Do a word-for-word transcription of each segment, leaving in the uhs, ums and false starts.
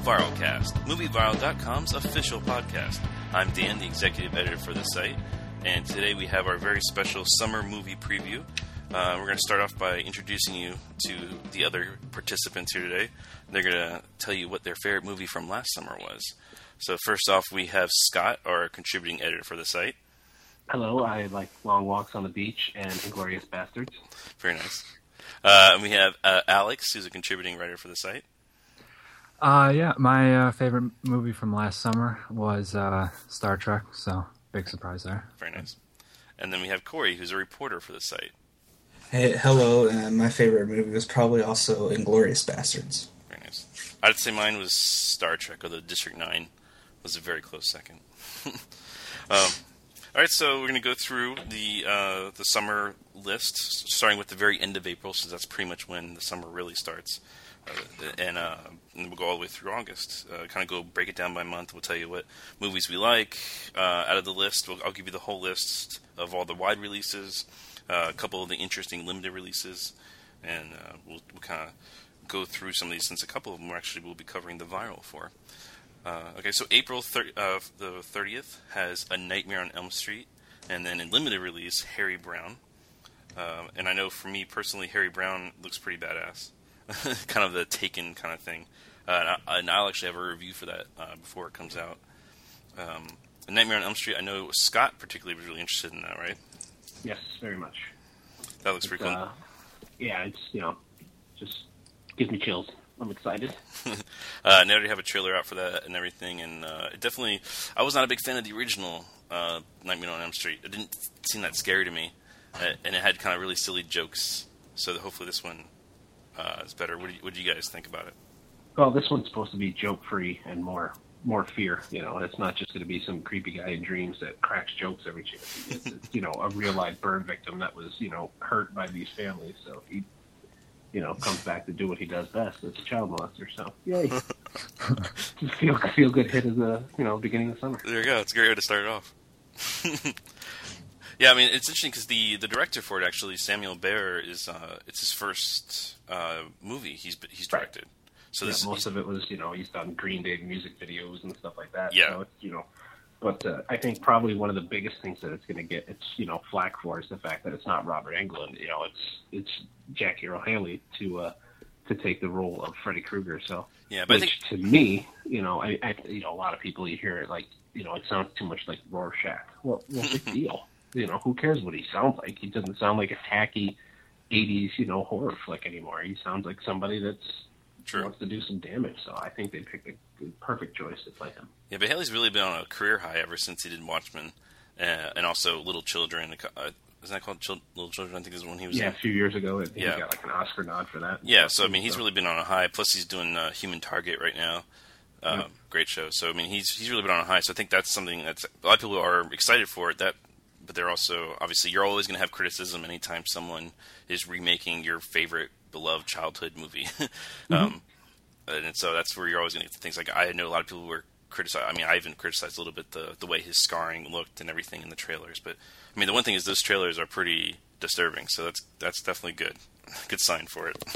ViralCast, MovieViral dot com's official podcast. I'm Dan, the executive editor for the site, and today we have our very special summer movie preview. Uh, we're going to start off by introducing you to the other participants here today. They're going to tell you what their favorite movie from last summer was. So first off, we have Scott, our contributing editor for the site. Hello, I like long walks on the beach and Inglourious Bastards. Very nice. Uh, and we have uh, Alex, who's a contributing writer for the site. Uh, yeah, my uh, favorite movie from last summer was uh, Star Trek, so big surprise there. Very nice. And then we have Corey, who's a reporter for the site. Hey, hello, and my favorite movie was probably also Inglourious Bastards. Very nice. I'd say mine was Star Trek, although District nine was a very close second. um, all right, so we're going to go through the uh, the summer list, starting with the very end of April, since that's pretty much when the summer really starts. Uh, and, uh, and we'll go all the way through August. Uh, kind of go break it down by month. We'll tell you what movies we like uh, out of the list. We'll, I'll give you the whole list of all the wide releases, uh, a couple of the interesting limited releases, and uh, we'll, we'll kind of go through some of these, since a couple of them actually we'll be covering the viral for. Uh, okay, so April thir- uh, the thirtieth has A Nightmare on Elm Street, and then in limited release, Harry Brown. Uh, and I know for me personally, Harry Brown looks pretty badass. Kind of the Taken kind of thing. Uh, and, I, and I'll actually have a review for that uh, before it comes out. Um, A Nightmare on Elm Street, I know Scott particularly was really interested in that, right? Yes, very much. That looks pretty it's, cool. Uh, yeah, it's, you know, just gives me chills. I'm excited. uh, and they already have a trailer out for that and everything, and uh, it definitely, I was not a big fan of the original uh, Nightmare on Elm Street. It didn't seem that scary to me, uh, and it had kind of really silly jokes, so that hopefully this one uh, is better. What do, you, what do you guys think about it? Well, this one's supposed to be joke-free and more more fear, you know. It's not just going to be some creepy guy in dreams that cracks jokes every chance. It's, it's, you know, a real-life burn victim that was, you know, hurt by these families, so he... you know, comes back to do what he does best as a child molester. So, yay. Just feel, feel good hit as a, you know, beginning of summer. There you go. It's a great way to start it off. Yeah, I mean, it's interesting because the, the director for it, actually, Samuel Baer, is uh, it's his first uh, movie he's he's directed. Right. So yeah, this most of it was, you know, he's done Green Day music videos and stuff like that. Yeah. So it's, you know, but uh, I think probably one of the biggest things that it's going to get, it's, you know, flack for is the fact that it's not Robert Englund. You know, it's it's Jackie Earle Haley to uh, to take the role of Freddy Krueger. So, yeah, but which I think... to me, you know, I, I you know, a lot of people, you hear it like, you know, it sounds too much like Rorschach. Well, well big deal. You know, who cares what he sounds like? He doesn't sound like a tacky eighties, you know, horror flick anymore. He sounds like somebody that's True. wants to do some damage. So I think they picked a good, perfect choice to play him. Yeah, but Haley's really been on a career high ever since he did Watchmen, uh, and also Little Children. Uh, isn't that called Chil- Little Children? I think is when he was. Yeah, in. a few years ago, I think Yeah. he got like an Oscar nod for that. Yeah, so I mean, he's really been on a high. Plus, he's doing uh, Human Target right now. Uh, Yep. Great show. So I mean, he's he's really been on a high. So I think that's something that's a lot of people are excited for it. That, but they're also obviously you're always going to have criticism anytime someone is remaking your favorite beloved childhood movie. Mm-hmm. um, and so that's where you're always going to get things like I know a lot of people were criticized. I mean, I even criticized a little bit the the way his scarring looked and everything in the trailers. But I mean, the one thing is those trailers are pretty disturbing. So that's that's definitely good. Good sign for it.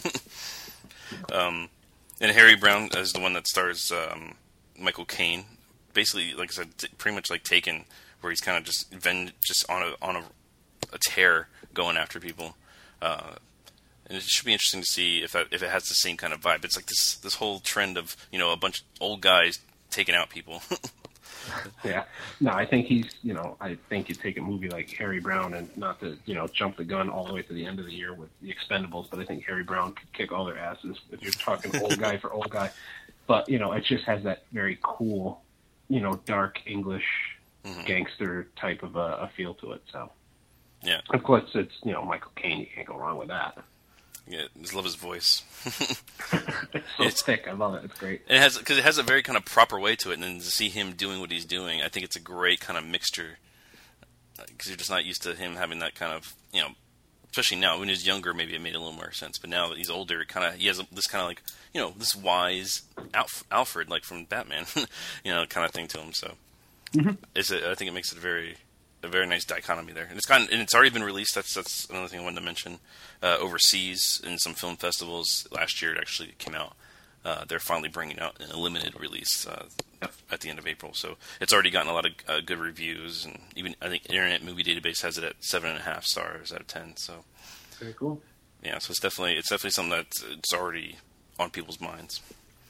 um, and Harry Brown is the one that stars um, Michael Caine. Basically, like I said, t- pretty much like Taken, where he's kind of just ven- just on a on a, a tear going after people. Uh, And it should be interesting to see if that, if it has the same kind of vibe. It's like this this whole trend of, you know, a bunch of old guys taking out people. Yeah. No, I think he's, you know, I think you take a movie like Harry Brown and not to, you know, jump the gun all the way to the end of the year with The Expendables, but I think Harry Brown could kick all their asses if you're talking old guy for old guy. But, you know, it just has that very cool, you know, dark English mm-hmm. gangster type of a, a feel to it. So, yeah. Of course, it's, you know, Michael Caine. You can't go wrong with that. Yeah, I just love his voice. It's so it's, thick. I love it. It's great. And it has because it has a very kind of proper way to it, and then to see him doing what he's doing, I think it's a great kind of mixture. Because you're just not used to him having that kind of, you know, especially now. When he was younger, maybe it made a little more sense. But now that he's older, kind of he has this kind of like, you know, this wise Alf- Alfred, like from Batman, you know, kind of thing to him. So mm-hmm. it's a, I think it makes it a very a very nice dichotomy there, and it's kind of, and it's already been released. That's that's another thing I wanted to mention. Uh, overseas in some film festivals last year, it actually came out, uh, they're finally bringing out in a limited release uh, at the end of April. So it's already gotten a lot of uh, good reviews, and even I think Internet Movie Database has it at seven and a half stars out of ten. So very cool. Yeah, so it's definitely it's definitely something that's it's already on people's minds.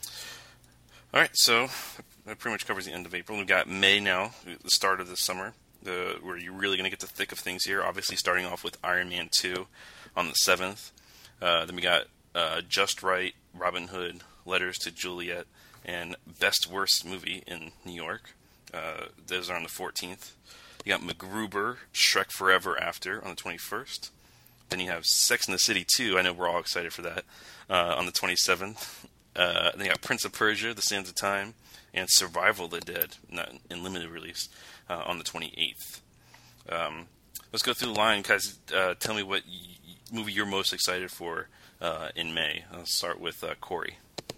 All right, so that pretty much covers the end of April. We've got May now, the start of the summer, uh, where you're really going to get the thick of things here. Obviously, starting off with Iron Man two on the seventh. Uh, then we got uh, Just Right, Robin Hood, Letters to Juliet, and Best Worst Movie in New York. Uh, those are on the fourteenth. You got MacGruber, Shrek Forever After on the twenty-first. Then you have Sex and the City two. I know we're all excited for that. Uh, on the twenty-seventh. Uh, then you got Prince of Persia, The Sands of Time, and Survival of the Dead, not in limited release, uh, on the twenty-eighth. Um, let's go through the line, guys. Uh, tell me what y- movie you're most excited for uh, in May. I'll start with uh, Corey.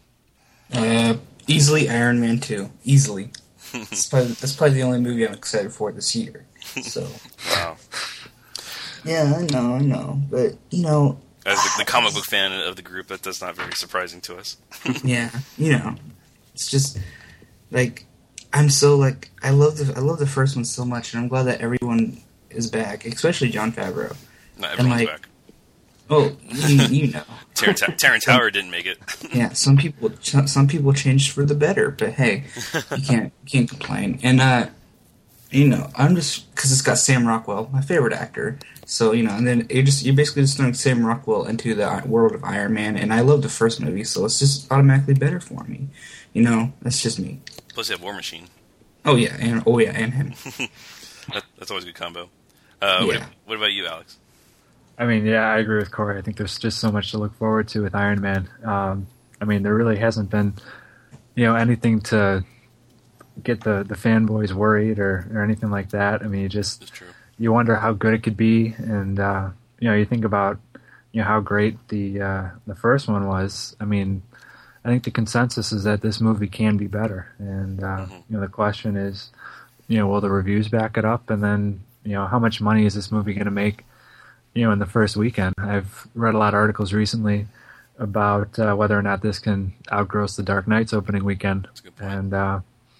Uh, easily Iron Man two. Easily. that's, probably, that's probably the only movie I'm excited for this year. So. Wow. Yeah, I know, I know. But, you know... As the, the comic book fan of the group, that, that's not very surprising to us. Yeah, you know. It's just, like, I'm so, like... I love the I love the first one so much, and I'm glad that everyone is back, especially Jon Favreau. Not everyone's like, back. Oh, you, you know. Terrence, Terrence Howard didn't make it. Yeah, some people some people changed for the better, but hey, you can't you can't complain. And uh, you know, I'm just because it's got Sam Rockwell, my favorite actor. So you know, and then it just you're basically just throwing Sam Rockwell into the world of Iron Man, and I love the first movie, so it's just automatically better for me. You know, that's just me. Plus, you have War Machine. Oh yeah, and oh yeah, and him. that, that's always a good combo. Uh, yeah. what, what about you, Alex? I mean, yeah, I agree with Corey. I think there's just so much to look forward to with Iron Man. Um, I mean, there really hasn't been, you know, anything to get the, the fanboys worried or, or anything like that. I mean, you just That's true. you wonder how good it could be, and uh, you know, you think about you know how great the uh, the first one was. I mean, I think the consensus is that this movie can be better, and uh, Mm-hmm. you know, the question is, you know, will the reviews back it up, and then you know, how much money is this movie going to make? You know, in the first weekend. I've read a lot of articles recently about uh, whether or not this can outgross the Dark Knight's opening weekend. That's a good point. And uh,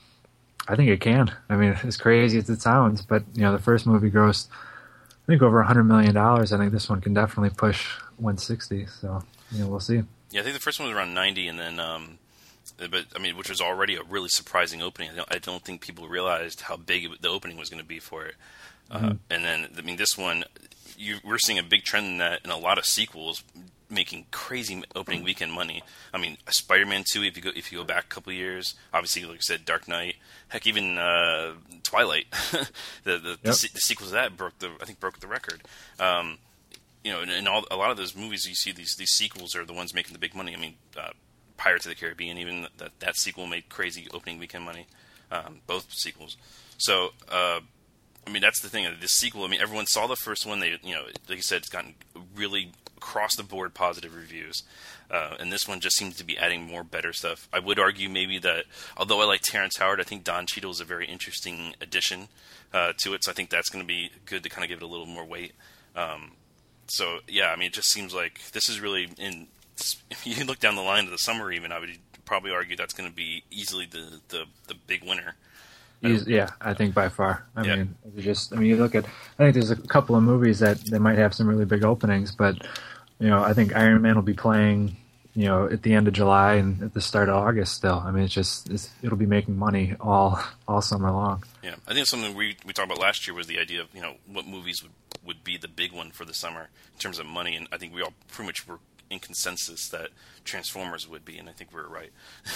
I think it can. I mean, as crazy as it sounds, but, you know, the first movie grossed, I think, over one hundred million dollars. I think this one can definitely push one hundred sixty. So, you know, we'll see. Yeah, I think the first one was around ninety, and then, um, but I mean, which was already a really surprising opening. I don't, I don't think people realized how big it, the opening was going to be for it. Mm-hmm. Uh, and then, I mean, this one, you, we're seeing a big trend in that, in a lot of sequels making crazy opening weekend money. I mean, Spider-Man two, if you go if you go back a couple of years, obviously, like I said, Dark Knight, heck, even uh, Twilight, the the, yep. the, the sequels of that broke the I think broke the record. Um, you know, in, in all a lot of those movies, you see these these sequels are the ones making the big money. I mean, uh, Pirates of the Caribbean, even that that sequel made crazy opening weekend money. Um, both sequels. So. Uh, I mean, that's the thing. This sequel, I mean, everyone saw the first one. They, you know, like you said, it's gotten really across-the-board positive reviews. Uh, and this one just seems to be adding more better stuff. I would argue maybe that, although I like Terrence Howard, I think Don Cheadle is a very interesting addition uh, to it. So I think that's going to be good to kind of give it a little more weight. Um, so, yeah, I mean, it just seems like this is really, in. If you look down the line of the summer even, I would probably argue that's going to be easily the, the, the big winner. Yeah, I think by far. I yeah. mean, you just I mean, you look at. I think there's a couple of movies that they might have some really big openings, but you know, I think Iron Man will be playing, you know, at the end of July and at the start of August. Still, I mean, it's just it's, it'll be making money all all summer long. Yeah, I think something we we talked about last year was the idea of you know what movies would would be the big one for the summer in terms of money, and I think we all pretty much were in consensus that Transformers would be, and I think we were right.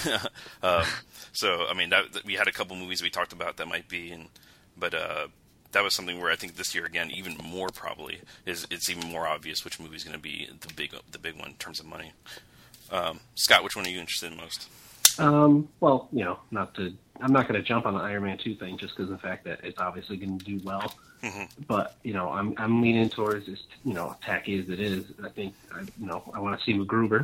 um, so, I mean, that, that we had a couple movies we talked about that might be, and but uh, that was something where I think this year again, even more probably is it's even more obvious which movie is going to be the big the big one in terms of money. Um, Scott, which one are you interested in most? Um, well, you know, not to I'm not going to jump on the Iron Man two thing just because of the fact that it's obviously going to do well. Mm-hmm. But you know, I'm I'm leaning towards as you know tacky as it is. I think I, you know I want to see MacGruber.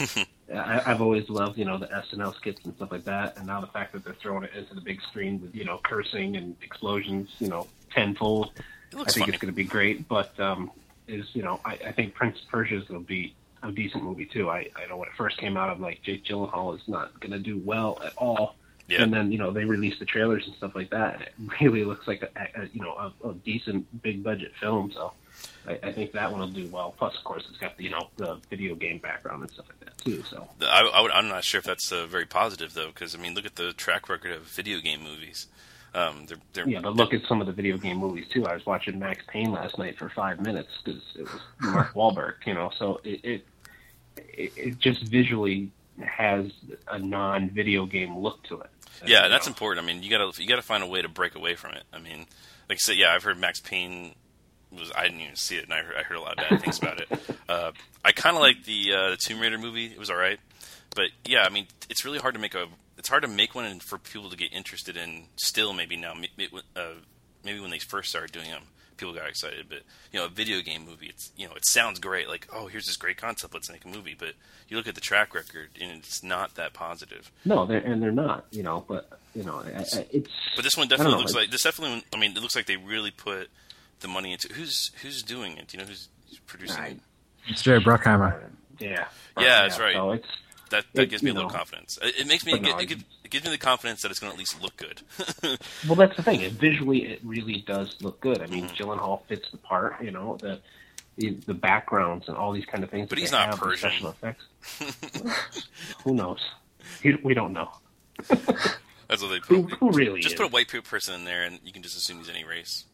I, I've always loved you know the S N L skits and stuff like that, and now the fact that they're throwing it into the big screen with you know cursing and explosions, you know, tenfold. I think funny. It's going to be great. But um, is you know I, I think Prince of Persia is going to be a decent movie too. I, I know when it first came out, I'm like, Jake Gyllenhaal is not going to do well at all. Yeah. And then, you know, they released the trailers and stuff like that. And it really looks like a, a you know a, a decent big budget film. So I, I think that one will do well. Plus, of course, it's got you know the video game background and stuff like that too. So I, I would, I'm not sure if that's uh, very positive though, because I mean, look at the track record of video game movies. Um, they're, they're, yeah, but look at some of the video game movies too. I was watching Max Payne last night for five minutes because it was Mark Wahlberg. You know, so it, it it it just visually has a non-video game look to it. Yeah, that's important. I mean, you gotta you gotta find a way to break away from it. I mean, like I said, yeah, I've heard Max Payne was I didn't even see it, and I heard, I heard a lot of bad things about it. Uh, I kind of like the uh, the Tomb Raider movie; it was all right, but yeah, I mean, it's really hard to make a it's hard to make one and for people to get interested in. Still, maybe now, uh, maybe when they first started doing them, people got excited. But you know, a video game movie, it's you know, it sounds great. Like, oh, here's this great concept, let's make a movie. But you look at the track record, and it's not that positive. No, they're, and they're not. You know, but you know, I, I, it's. But this one definitely know, looks like, like this. Definitely, I mean, it looks like they really put the money into. Who's who's doing it? Do you know who's producing I, it? It's Jerry Bruckheimer. Yeah. Yeah, that's right. So it's. That that It- gives me a you little know, confidence. It, it makes me but it, no, it, gives, it gives me the confidence that it's going to at least look good. Well, that's the thing. It, visually, it really does look good. I mean, Mhm. Gyllenhaal fits the part. You know, the the, the backgrounds and all these kind of things. But that he's they not have, the Persian. Special effects. Who knows? He- We don't know. That's what they Who, put. who really Just is? put a white person in there, and you can just assume he's any race.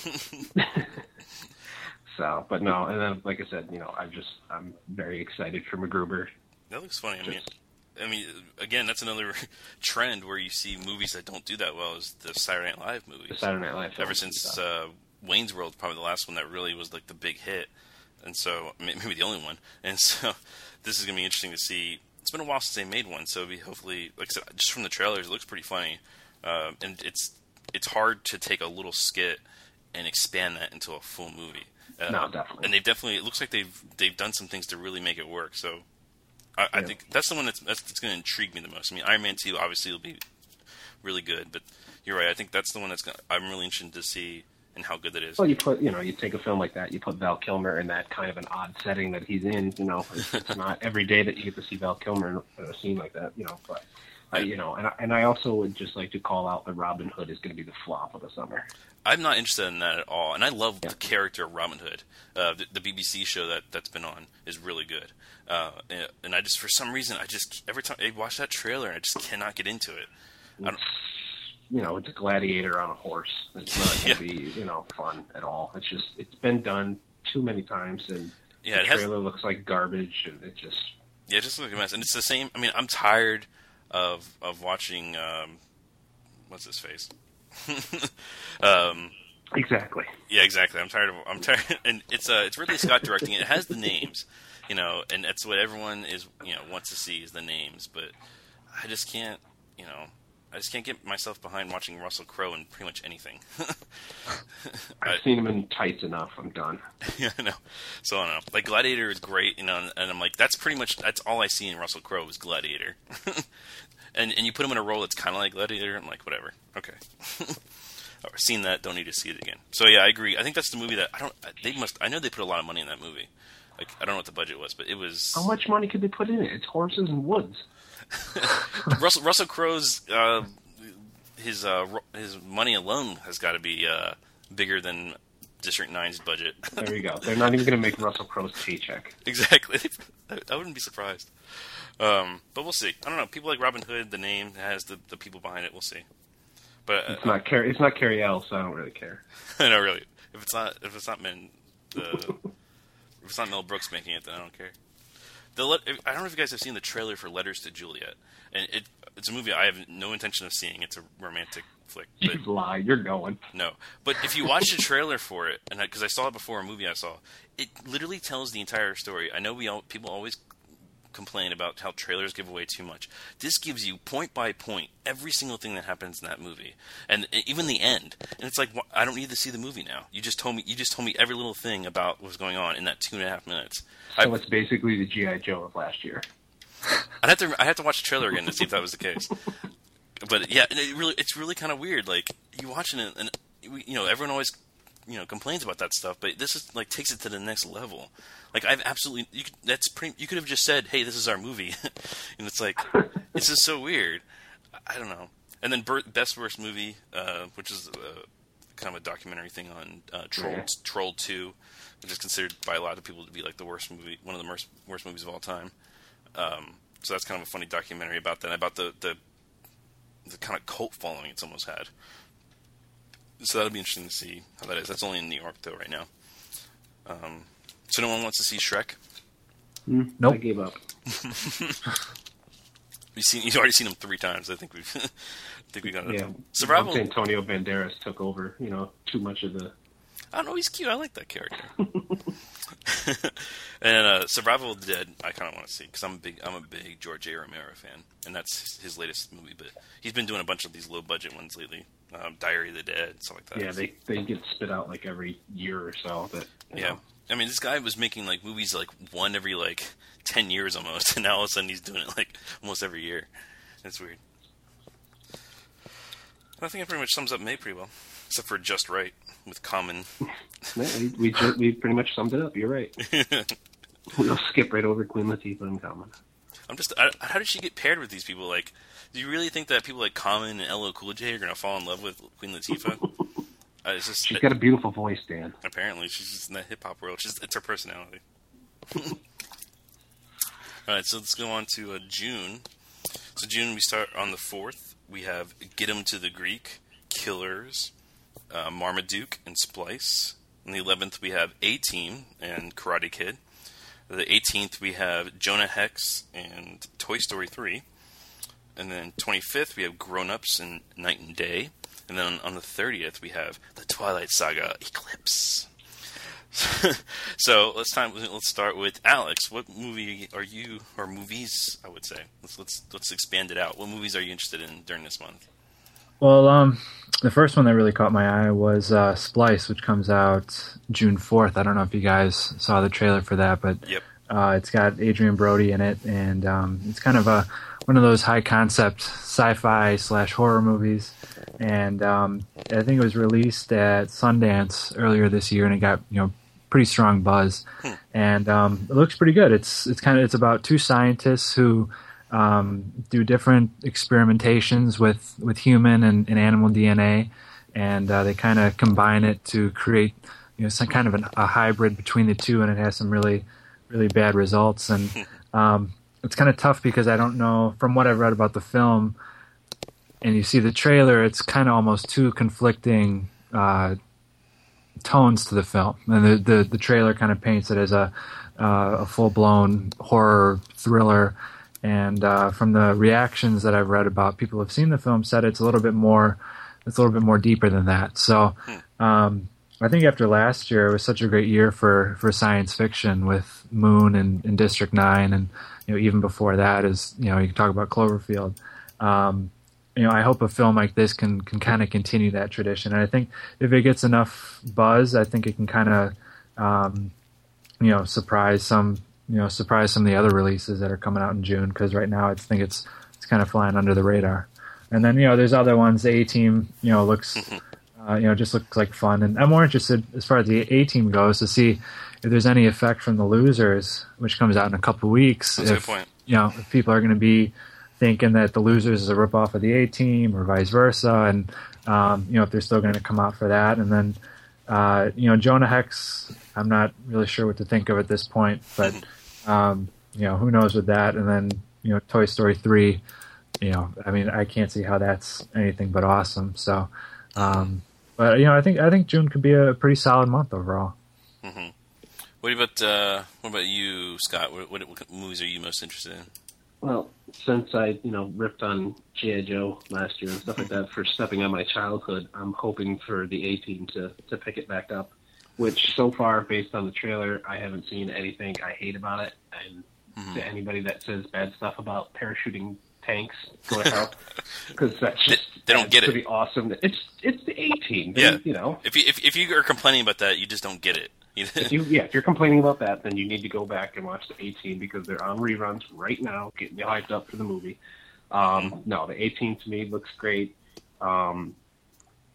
So, but no, and then like I said, you know, I'm just I'm very excited for MacGruber. That looks funny. I mean, Just- I mean, again, that's another trend where you see movies that don't do that well is the Saturday Night Live movies. The Saturday Night Live. Ever films and since stuff. uh, Wayne's World, probably the last one that really was like the big hit, and so may- maybe the only one. And so this is gonna be interesting to see. It's been a while since they made one, so it'll be hopefully, like I said, just from the trailers, it looks pretty funny. Uh, and it's it's hard to take a little skit and expand that into a full movie. Uh, No, definitely. And they've definitely. It looks like they've they've done some things to really make it work. So I, I Yeah. think that's the one that's that's, that's going to intrigue me the most. I mean, Iron Man two obviously will be really good, but you're right. I think that's the one that's gonna, I'm really interested to see and how good that is. Well, you put, you know, you take a film like that, you put Val Kilmer in that kind of an odd setting that he's in. You know, it's, it's not every day that you get to see Val Kilmer in a scene like that. You know, but I, you know, and I, and I also would just like to call out that Robin Hood is going to be the flop of the summer. I'm not interested in that at all, and I love Yeah. the character of Robin Hood. Uh, the, the B B C show that that's been on is really good, uh, and, and I just for some reason I just every time I watch that trailer I just cannot get into it. I don't, You know, it's a gladiator on a horse. It's not going to be, you know, fun at all. It's just, it's been done too many times, and Yeah, the it has- trailer looks like garbage, and it just. yeah, it just looks like a mess, and it's the same. I mean, I'm tired of of watching um, what's his face. um, Exactly. Yeah, exactly. I'm tired of. I'm tired, and it's uh, it's Ridley Scott directing it. It has the names, you know, and that's what everyone is, you know, wants to see is the names. But I just can't, you know, I just can't get myself behind watching Russell Crowe in pretty much anything. I've seen him in tights enough. I'm done. Yeah, I know. So I don't know. Like Gladiator is great, you know, and, and I'm like, that's pretty much that's all I see in Russell Crowe is Gladiator. and and you put him in a role that's kind of like Gladiator, I'm like, whatever, okay. I've seen that, don't need to see it again. So yeah, I agree. I think that's the movie that I don't. They must. I know they put a lot of money in that movie. Like I don't know what the budget was, but it was. How much money could they put in it? It's horses and woods. Russell Russell Crowe's uh, his uh, his money alone has got to be uh, bigger than District nine's budget. There you go. They're not even going to make Russell Crowe's paycheck. Exactly. I, I wouldn't be surprised. Um, but we'll see. I don't know. People like Robin Hood, the name has the, the people behind it. We'll see. But uh, It's not Carrie. It's not Carrie Ells, so I don't really care. I know, really. If it's not, if it's not Men, the, if it's not Mel Brooks making it, then I don't care. The let, I don't know if you guys have seen the trailer for Letters to Juliet, and it it's a movie I have no intention of seeing. It's a romantic flick, but You lie. You're going. no. But if you watch the trailer for it, and because I, I saw it before a movie I saw, it literally tells the entire story. I know we all people always complain about how trailers give away too much. This gives you point by point every single thing that happens in that movie, and even the end. And it's like, I don't need to see the movie now. You just told me. You just told me every little thing about what was going on in that two and a half minutes. So I, it's basically the G I. Joe of last year. I'd have to. I have to watch the trailer again to see if that was the case. But yeah, it really, it's really kind of weird. Like you watching it, and you know, everyone always you know complains about that stuff, but this is like takes it to the next level. Like I've absolutely you could, that's pretty. You could have just said, "Hey, this is our movie," and it's like it's just so weird. I don't know. And then ber- best worst movie, uh, which is uh, kind of a documentary thing on uh, Troll Yeah. Troll Two, which is considered by a lot of people to be like the worst movie, one of the worst worst movies of all time. Um, so that's kind of a funny documentary about that, about the the, the kind of cult following it's almost had. So that'll be interesting to see how that is. That's only in New York though right now. Um, so no one wants to see Shrek. Mm, Nope. I gave up. You've seen, you've already seen him three times. I think we've, I think we got it. Yeah, Survival. once Antonio Banderas took over, you know, too much of the. I don't know. He's cute. I like that character. And uh, Survival of the Dead, I kind of want to see because I'm a big, I'm a big George A. Romero fan, and that's his latest movie. But he's been doing a bunch of these low budget ones lately, um, Diary of the Dead, stuff like that. Yeah, they they get spit out like every year or so. But you Yeah. know, I mean, this guy was making like movies like one every like ten years almost, and now all of a sudden he's doing it like almost every year. It's weird. I think it pretty much sums up May pretty well, except for Just Right with Common. yeah, we we, ju- we pretty much summed it up. You're right. We'll skip right over Queen Latifah and Common. I'm just, I, how did she get paired with these people? Like, do you really think that people like Common and L L Cool J are gonna fall in love with Queen Latifah? uh, it's just She's got a beautiful voice, Dan. apparently she's just in that hip hop world. She's, it's her personality. All right, so let's go on to uh, June. So June, we start on the fourth. We have Get 'Em to the Greek, Killers, uh, Marmaduke, and Splice. On the eleventh, we have A-Team and Karate Kid. The eighteenth, we have Jonah Hex and Toy Story three. And then twenty-fifth, we have Grown Ups and Night and Day. And then on the thirtieth, we have The Twilight Saga Eclipse. So let's time. Let's start with Alex. What movie are you, or movies? I would say. Let's let's let's expand it out. What movies are you interested in during this month? Well, um, the first one that really caught my eye was uh, Splice, which comes out June fourth. I don't know if you guys saw the trailer for that, but Yep. uh, it's got Adrian Brody in it, and um, it's kind of a one of those high concept sci-fi slash horror movies. And um, I think it was released at Sundance earlier this year, and it got you know pretty strong buzz. Hmm. And um, it looks pretty good. It's it's kind of it's about two scientists who um, do different experimentations with, with human and, and animal D N A, and uh, they kind of combine it to create you know some kind of an, a hybrid between the two, and it has some really really bad results. And um, it's kind of tough because I don't know, from what I've read about the film, and you see the trailer, it's kind of almost two conflicting uh, tones to the film. And the, the, the trailer kind of paints it as a, uh, a full-blown horror thriller. And uh, from the reactions that I've read about people who have seen the film, said it's a little bit more, it's a little bit more deeper than that. So um, I think after last year, it was such a great year for, for science fiction with Moon and, and District Nine, and you know even before that is you know you can talk about Cloverfield. Um, you know I hope a film like this can can kind of continue that tradition, and I think if it gets enough buzz, I think it can kind of um, you know surprise some you know surprise some of the other releases that are coming out in June, because right now I think it's it's kind of flying under the radar. And then you know there's other ones. The A-Team you know looks. Uh, you know, just looks like fun, and I'm more interested as far as the A-Team goes to see if there's any effect from The Losers, which comes out in a couple of weeks. That's a if, good point. You know, if people are going to be thinking that The Losers is a ripoff of the A-Team or vice versa, and um, you know, if they're still going to come out for that, and then uh, you know, Jonah Hex, I'm not really sure what to think of at this point, but um, you know, who knows with that, and then you know, Toy Story three, you know, I mean, I can't see how that's anything but awesome. So. Um, But you know, I think I think June could be a pretty solid month overall. Mm-hmm. What about uh, what about you, Scott? What, what, what movies are you most interested in? Well, since I, you know, ripped on G I. Joe last year and stuff like that for stepping on my childhood, I'm hoping for the A-Team to, to pick it back up, which so far, based on the trailer, I haven't seen anything I hate about it. And mm-hmm. to anybody that says bad stuff about parachuting tanks, go to hell, because that's just they, they don't get pretty it. Awesome. It's it's the A-Team. Yeah, you know. If you if, if you are complaining about that, you just don't get it. if you, yeah, if you're complaining about that, then you need to go back and watch the A-Team, because they're on reruns right now, getting you hyped up for the movie. Um, no, the A-Team to me looks great. Um,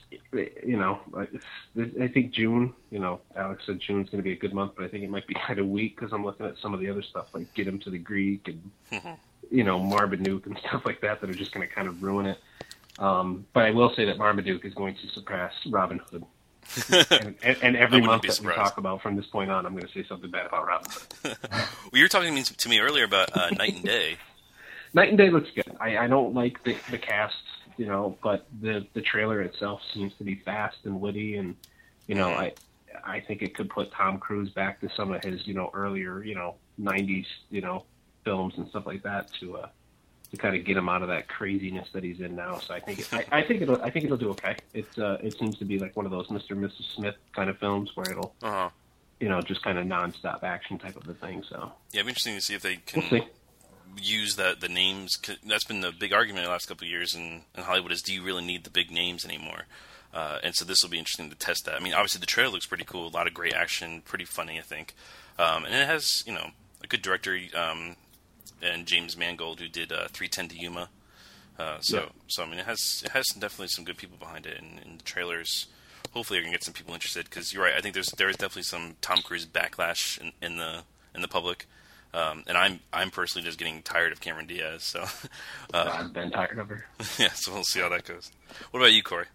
you know, it's, I think June, you know, Alex said June's going to be a good month, but I think it might be kind of weak because I'm looking at some of the other stuff like Get Him to the Greek and, you know, Marmaduke and stuff like that that are just going to kind of ruin it. Um, but I will say that Marmaduke is going to surpass Robin Hood. and, and, and every month that surprised. we talk about from this point on, I'm going to say something bad about Robin Hood. Well, you were talking to me earlier about uh, Night and Day. Night and Day looks good. I, I don't like the, the cast, you know, but the the trailer itself seems to be fast and witty, and you know, I I think it could put Tom Cruise back to some of his, you know, earlier, you know, nineties, you know, films and stuff like that to uh, to kind of get him out of that craziness that he's in now. So I think it, I, I think it'll I think it'll do okay. It's uh, it seems to be like one of those Mister and Missus Smith kind of films where it'll. Uh-huh. You know, just kind of nonstop action type of a thing. So yeah, it'd be interesting to see if they can we'll see. use that the names. That's been the big argument the last couple of years in, in Hollywood is do you really need the big names anymore? Uh, and so this will be interesting to test that. I mean, obviously the trailer looks pretty cool, a lot of great action, pretty funny, I think, um, and it has you know a good director um, and James Mangold who did uh, three ten to Yuma. Uh, so yeah. so I mean it has it has definitely some good people behind it, and, and the trailers. Hopefully, I can get some people interested because you're right. I think there's there is definitely some Tom Cruise backlash in, in the in the public, um, and I'm I'm personally just getting tired of Cameron Diaz. So uh, I've been tired of her. Yeah, so we'll see how that goes. What about you, Corey?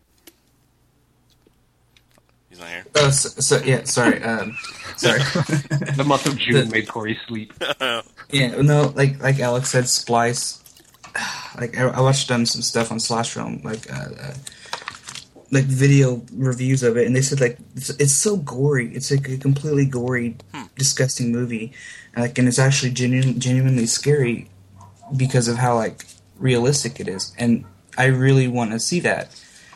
He's not here. Oh, so, so yeah, sorry, um, sorry. The month of June the, made Corey sleep. Yeah, no, like like Alex said, Splice. Like I, I watched um, some stuff on Slash Film, like. Uh, uh, like video reviews of it, and they said like it's, it's so gory. It's like a completely gory, hmm. disgusting movie, and like and it's actually genu- genuinely scary because of how like realistic it is. And I really want to see that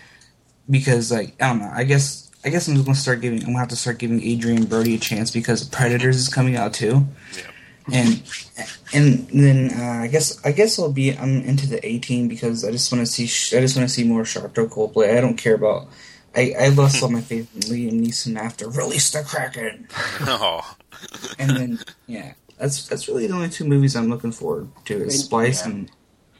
because like I don't know. I guess I guess I'm just gonna start giving. I'm gonna have to start giving Adrian Brody a chance because Predators is coming out too. Yeah. And and then uh, I guess I guess I'll be I'm into the A-Team because I just want to see I just want to see more Sharkto Coldplay. I don't care about I, I lost all my faith in Liam Neeson after Release the Kraken. Oh. And then yeah, that's that's really the only two movies I'm looking forward to is Splice yeah. and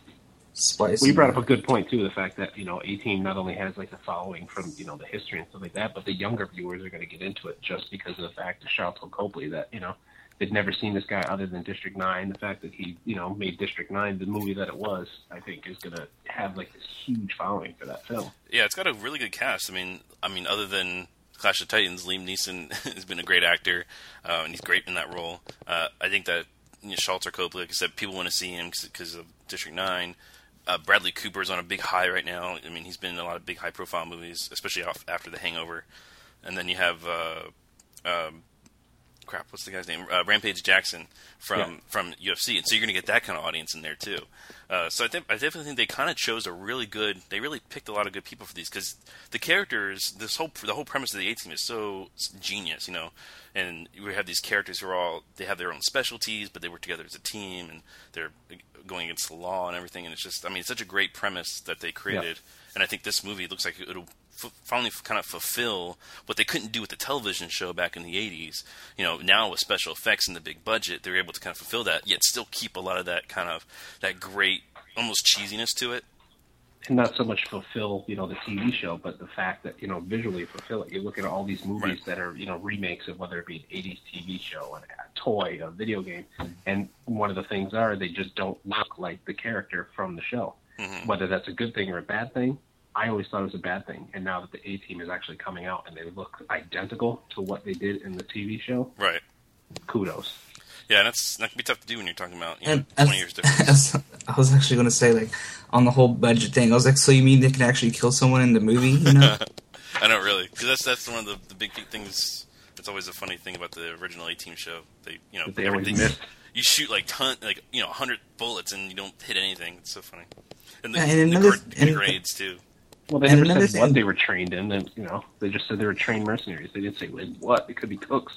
Splice. Well, you brought up a good point too. The fact that you know A-Team not only has like the following from you know the history and stuff like that, but the younger viewers are going to get into it just because of the fact of Sharkto Copley that you know. They'd never seen this guy other than District nine. The fact that he, you know, made District nine the movie that it was, I think, is going to have like this huge following for that film. Yeah, it's got a really good cast. I mean, I mean, other than Clash of Titans, Liam Neeson has been a great actor, uh, and he's great in that role. Uh, I think that you know, Sharkto Copley, like I said, people want to see him because of District nine. Uh, Bradley Cooper's on a big high right now. I mean, he's been in a lot of big high-profile movies, especially off, after The Hangover. And then you have. Uh, um, Crap, what's the guy's name? Uh, Rampage Jackson from, yeah. from U F C, and so you're going to get that kind of audience in there too. Uh, so I think I definitely think they kind of chose a really good. They really picked a lot of good people for these because the characters, this whole the whole premise of the A-Team is so genius, you know. And we have these characters who are all they have their own specialties, but they work together as a team, and they're going against the law and everything. And it's just, I mean, it's such a great premise that they created. Yeah. And I think this movie looks like it'll. F- finally kind of fulfill what they couldn't do with the television show back in the eighties. You know, now with special effects and the big budget, they're able to kind of fulfill that, yet still keep a lot of that kind of, that great, almost cheesiness to it. And not so much fulfill, you know, the T V show, but the fact that, you know, visually fulfill it. You look at all these movies right. that are, you know, remakes of whether it be an eighties T V show, a toy, a video game, and one of the things are they just don't look like the character from the show. Mm-hmm. Whether that's a good thing or a bad thing, I always thought it was a bad thing, and now that the A-Team is actually coming out and they look identical to what they did in the T V show, right? Kudos. Yeah, and that's that can be tough to do when you're talking about you know, and, twenty years difference. As, I was actually going to say, like, on the whole budget thing, I was like, so you mean they can actually kill someone in the movie? You know? I don't really, because that's that's one of the, the big things. That's always a funny thing about the original A-Team show. They you know they always missed. You shoot like ton like you know hundred bullets and you don't hit anything. It's so funny. And the, yeah, and the, another, the, the grades too. Well, they never said thing. what they were trained in, and you know, they just said they were trained mercenaries. They didn't say what. It could be cooks.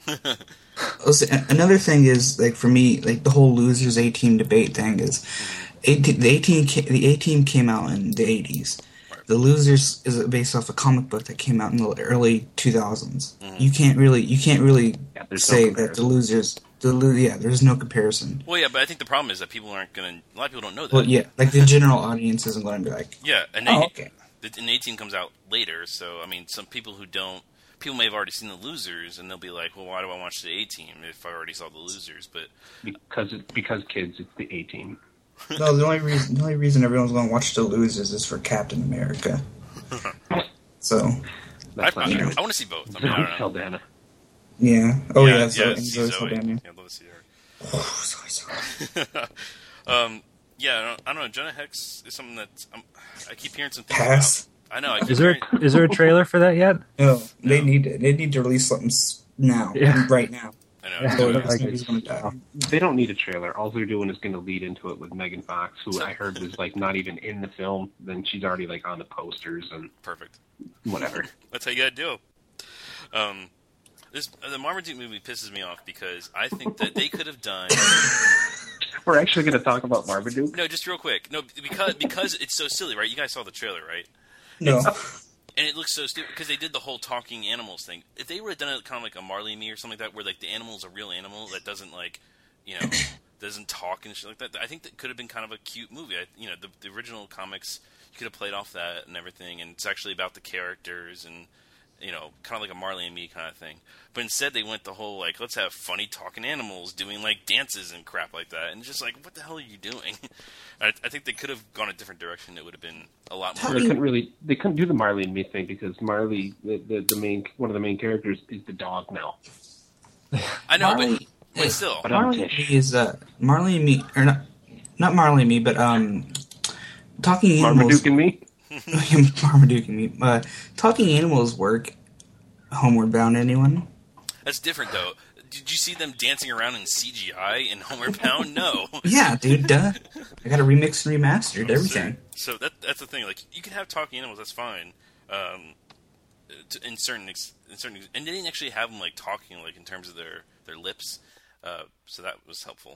Another thing is like for me, like the whole losers A-Team debate thing is, A-Team, the A-Team the A-Team came out in the eighties. Right. The Losers is based off a comic book that came out in the early two thousands. Mm-hmm. You can't really you can't really yeah, say no that the Losers. The, yeah, there's no comparison. Well, yeah, but I think the problem is that people aren't going to. A lot of people don't know that. Well, yeah, like the general audience isn't going to be like, yeah, and they, oh, okay. and eighteen comes out later, so I mean, some people who don't, people may have already seen the Losers, and they'll be like, well, why do I watch the A-Team if I already saw the Losers? But because it, because kids, it's the A-Team. No, the only reason the only reason everyone's going to watch the Losers is for Captain America. So That's I, not I, true. I want to see both. I mean, I don't know. Saldana. yeah, oh yeah, yeah, so, yeah, and see Zoe Zoe. Saldana. Yeah, I'd love to see her. Oh, Zoe Saldana. um, yeah, I don't, I don't know. Jonah Hex is something that um, I keep hearing some things Pass. about. I know. I keep Is there hearing, is there a trailer for that yet? No, they No. need to, they need to release something s- now, Yeah. right now. I know. Yeah. So Like- like, he's going to die. They don't need a trailer. All they're doing is going to lead into it with Megan Fox, who I heard was like not even in the film. Then she's already like on the posters and Perfect. whatever. That's how you gotta do. Um, this the Marmaduke movie pisses me off because I think that they could have done. We're actually going to talk about Marmaduke. No, just real quick. No, because because it's so silly, right? You guys saw the trailer, right? No. And it looks so stupid because they did the whole talking animals thing. If they would have done it kind of like a Marley and Me or something like that, where like the animal's a real animal that doesn't like, you know, doesn't talk and shit like that, I think that could have been kind of a cute movie. I, you know, the, the original comics, you could have played off that and everything, and it's actually about the characters and, you know, kind of like a Marley and Me kind of thing. But instead, they went the whole like, let's have funny talking animals doing like dances and crap like that, and it's just like, what the hell are you doing? I, I think they could have gone a different direction. It would have been a lot more. They couldn't really. They couldn't do the Marley and Me thing because Marley, the, the, the main one of the main characters, is the dog now. I know, Marley- but, but still, But I'm Marley and Tish. Me is uh, Marley and Me, or not, not Marley and Me, but um, talking animals. Marmaduke and Me. Marmaduke and Me. Uh, talking animals work. Homeward Bound, anyone? that's different though. Did you see them dancing around in C G I in Homeward Bound? No. Yeah, dude. Duh. I got to remix and remastered everything. So, so that that's the thing. Like, you can have talking animals. That's fine. Um, to, in certain ex, in certain, ex- and they didn't actually have them like talking like in terms of their their lips. Uh, so that was helpful.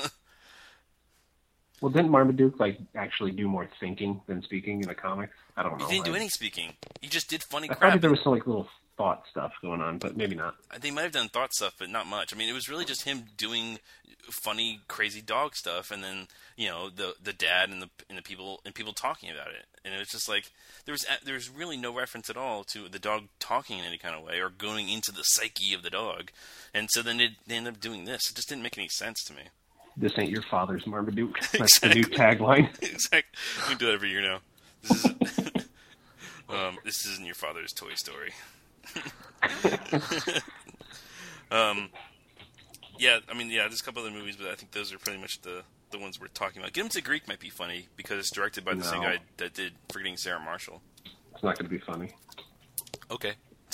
Well, didn't Marmaduke like actually do more thinking than speaking in the comics? I don't know. He didn't do I, any speaking. He just did funny I thought crap. there was some like little thought stuff going on, but maybe not. They might have done thought stuff, but not much. I mean, it was really just him doing funny, crazy dog stuff, and then you know the the dad and the and the people and people talking about it. And it was just like there was there was really no reference at all to the dog talking in any kind of way or going into the psyche of the dog. And so then they, they ended up doing this. It just didn't make any sense to me. This ain't your father's Marmaduke. That's the new tagline. Exactly. We do that every year now. This isn't, um, this isn't your father's Toy Story. um, yeah, I mean, yeah, there's a couple other movies, but I think those are pretty much the, the ones we're talking about. Get Him to Greek might be funny because it's directed by the same No. guy that did Forgetting Sarah Marshall. It's not going to be funny. Okay.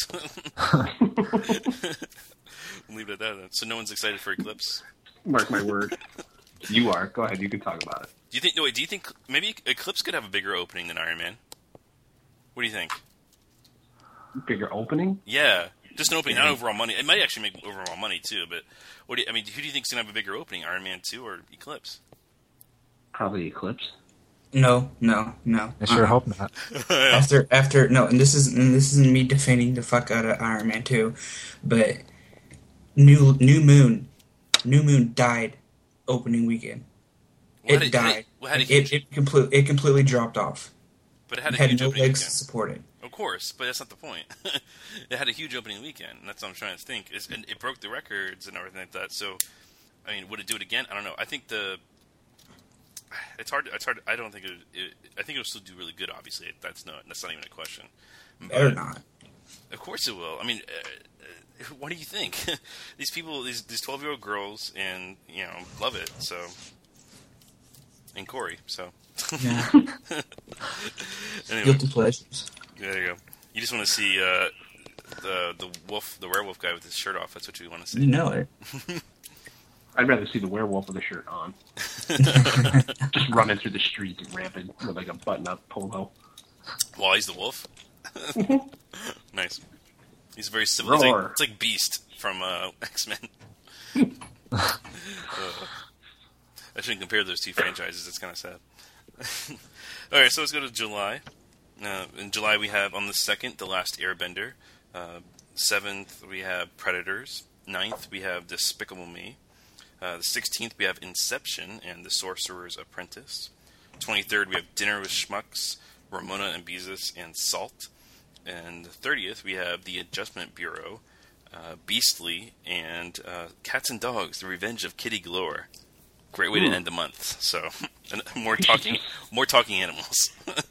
Leave it at that then. So no one's excited for Eclipse. Mark my word. You are. Go ahead. You can talk about it. Do you think? No, wait. Do you think maybe Eclipse could have a bigger opening than Iron Man? What do you think? Bigger opening? Yeah, just an opening, not overall money. It might actually make overall money too. But what do you, I mean? Who do you think's gonna have a bigger opening, Iron Man two or Eclipse? Probably Eclipse. No, no, no. I sure Uh-uh. hope not. After, after, no, and this is and this isn't me defending the fuck out of Iron Man two, but New New Moon, New Moon died opening weekend. Well, It had died. Had it, well, had a it, huge, it completely it completely dropped off. but it had It a had huge no opening legs to weekend. support it. Of course, but that's not the point. It had a huge opening weekend, and that's what I'm trying to think. It's, and it broke the records and everything like that. So, I mean, would it do it again? I don't know. I think the it's hard. It's hard. I don't think it. it I think it'll still do really good. Obviously, that's not that's not even a question. Better But- not. Of course it will. I mean, uh, uh, what do you think? These people, these these twelve year old girls, and you know, love it. So, and Corey. So, Yeah. anyway, Guilty pleasures. there you go. You just want to see uh, the the wolf, the werewolf guy with his shirt off. That's what you want to You see. know it. I'd rather see the werewolf with a shirt on. Just running through the streets rampant with like a button-up polo. While he's the wolf. Nice. He's very civil. It's like, Roar. it's like Beast from uh, X Men. uh, I shouldn't compare those two franchises. It's kind of sad. All right, so let's go to July. Uh, in July, we have on the second, The Last Airbender. Uh, seventh, we have Predators. Ninth, we have Despicable Me. Uh, the sixteenth, we have Inception and The Sorcerer's Apprentice. twenty-third, we have Dinner with Schmucks. Ramona and Beezus, and Salt. And the thirtieth, we have The Adjustment Bureau, uh, Beastly, and uh, Cats and Dogs, The Revenge of Kitty Galore. Great way Ooh. to end the month. So, more talking, more talking animals.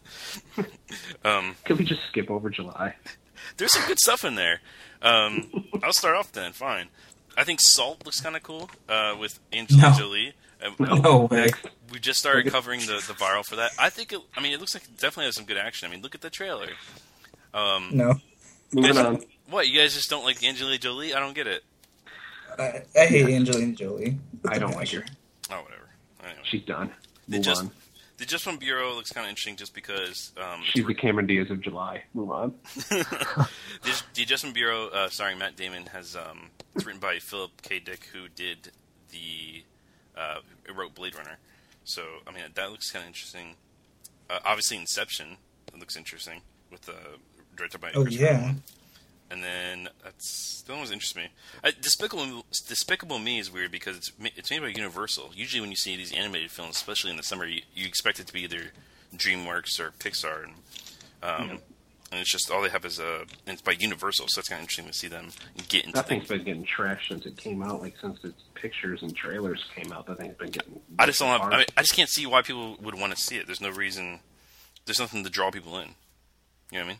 um, Could we just skip over July? There's some good stuff in there. Um, I'll start off then. Fine. I think Salt looks kind of cool uh, with Angelina No. Jolie. Uh, No way. We just started covering the, the viral for that. I think. It, I mean, it looks like it definitely has some good action. I mean, look at the trailer. Um, No. Moving guys- on. What, you guys just don't like Angelina Jolie? I don't get it. I, I hate Angelina Jolie. I don't like her. Oh, whatever. Anyway. She's done. The Move just, on. the Just One Bureau looks kind of interesting just because... Um, it's She's the Cameron Diaz of July. Move on. the, the Adjustment Bureau, uh, starring Matt Damon, has um, it's written by Philip K. Dick, who did the uh, who wrote Blade Runner. So I mean that looks kind of interesting. Uh, obviously, Inception it looks interesting with the directed by Oh, Christopher yeah. Nolan. And then that's the one that interests me. Uh, Despicable Despicable Me is weird because it's ma- it's made by Universal. Usually, when you see these animated films, especially in the summer, you, you expect it to be either DreamWorks or Pixar, and um, Yeah. and it's just all they have is a. And it's by Universal, so it's kind of interesting to see them get into That thing's things. been getting trashed since it came out. Like since its pictures and trailers came out, that thing's been getting. I just don't. Have, apart. I, mean, I just can't see why people would want to see it. There's no reason. There's nothing to draw people in. You know what I mean?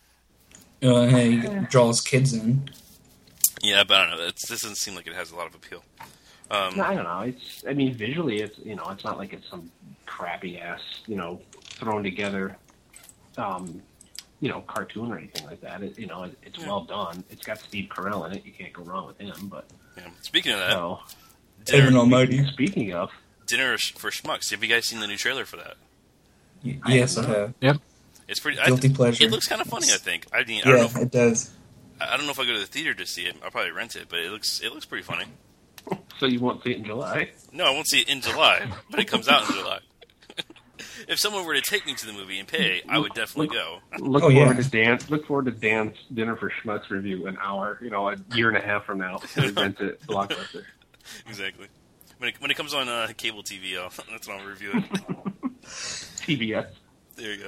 Uh, hey, you can draw his kids in. Yeah, but I don't know. It's, this doesn't seem like it has a lot of appeal. Um, No, I don't know. It's. I mean, visually, it's. You know, it's not like it's some crappy ass. You know, thrown together. Um, you know, cartoon or anything like that. It, you know, it, it's Yeah. well done. It's got Steve Carell in it. You can't go wrong with him. But yeah. Speaking of that, so, Heaven dinner, Almighty. speaking of, dinner for schmucks. Have you guys seen the new trailer for that? Y- Yes, I have. Yep. It's pretty. Guilty I, pleasure. It looks kind of funny. I think. I mean, I don't know. Yeah, If, it does. I don't know if I go to the theater to see it. I'll probably rent it, but it looks it looks pretty funny. so you won't see it in July. No, I won't see it in July, but it comes out in July. If someone were to take me to the movie and pay, I would definitely go. Look Oh, forward yeah. to Dan. Look forward to Dan's Dinner for Schmucks review an hour. You know, a year and a half from now. We rent it Blockbuster. Exactly. When it, when it comes on uh, cable T V, I'll, that's when I'll review it. T B S. There you go.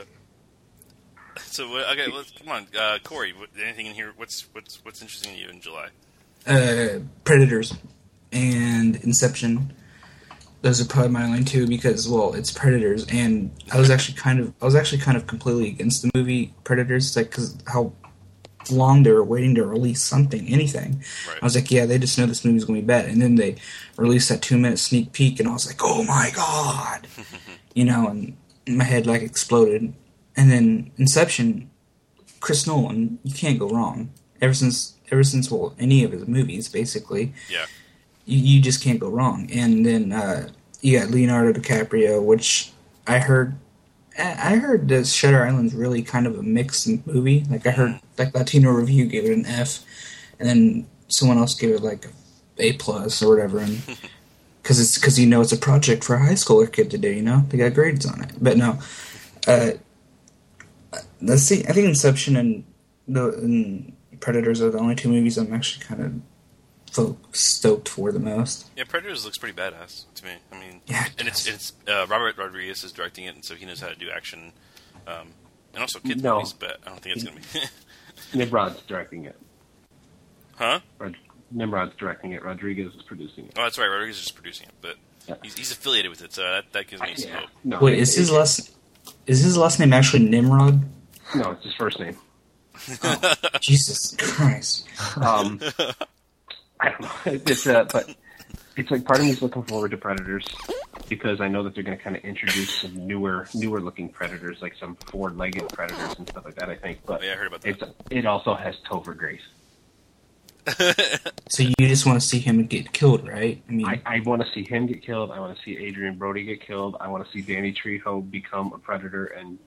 So uh, okay, let's come on, uh, Corey. What, anything in here? What's what's what's interesting to you in July? Uh, Predators and Inception. Those are probably my only two because, well, it's Predators, and I was actually kind of, I was actually kind of completely against the movie Predators, like because how long they were waiting to release something, anything. Right. I was like, yeah, they just know this movie's going to be bad, and then they released that two minute sneak peek, and I was like, oh my god, you know, and my head like exploded. And then Inception, Chris Nolan, you can't go wrong. Ever since, ever since, well, any of his movies, basically. Yeah. You, you just can't go wrong. And then uh, you got Leonardo DiCaprio, which I heard. I heard that Shutter Island's really kind of a mixed movie. Like I heard, like Latino Review gave it an F, and then someone else gave it like A plus or whatever. And because it's because you know it's a project for a high schooler kid to do. You know they got grades on it. But no, uh, let's see. I think Inception and the and Predators are the only two movies I'm actually kind of stoked for the most. Yeah, Predators looks pretty badass to me. I mean, Yeah, it and it's does. it's uh, Robert Rodriguez is directing it, and so he knows how to do action, um, and also kids No. movies. But I don't think it's gonna be. Nimrod's directing it. Huh? Rod- Nimrod's directing it. Rodriguez is producing it. Oh, that's right. Rodriguez is just producing it, but Yeah. he's, he's affiliated with it, so that, that gives me some Yeah. hope. No, Wait, it- is his it- last is his last name actually Nimrod? No, it's his first name. Jesus Christ! Um, I don't know. It's uh, but it's like part of me's looking forward to Predators because I know that they're going to kind of introduce some newer, newer looking Predators, like some four-legged Predators and stuff like that. I think, but Oh, yeah, I heard about that. it's it also has Topher Grace. So you just want to see him get killed, right? I mean, I, I want to see him get killed. I want to see Adrian Brody get killed. I want to see Danny Trejo become a Predator. And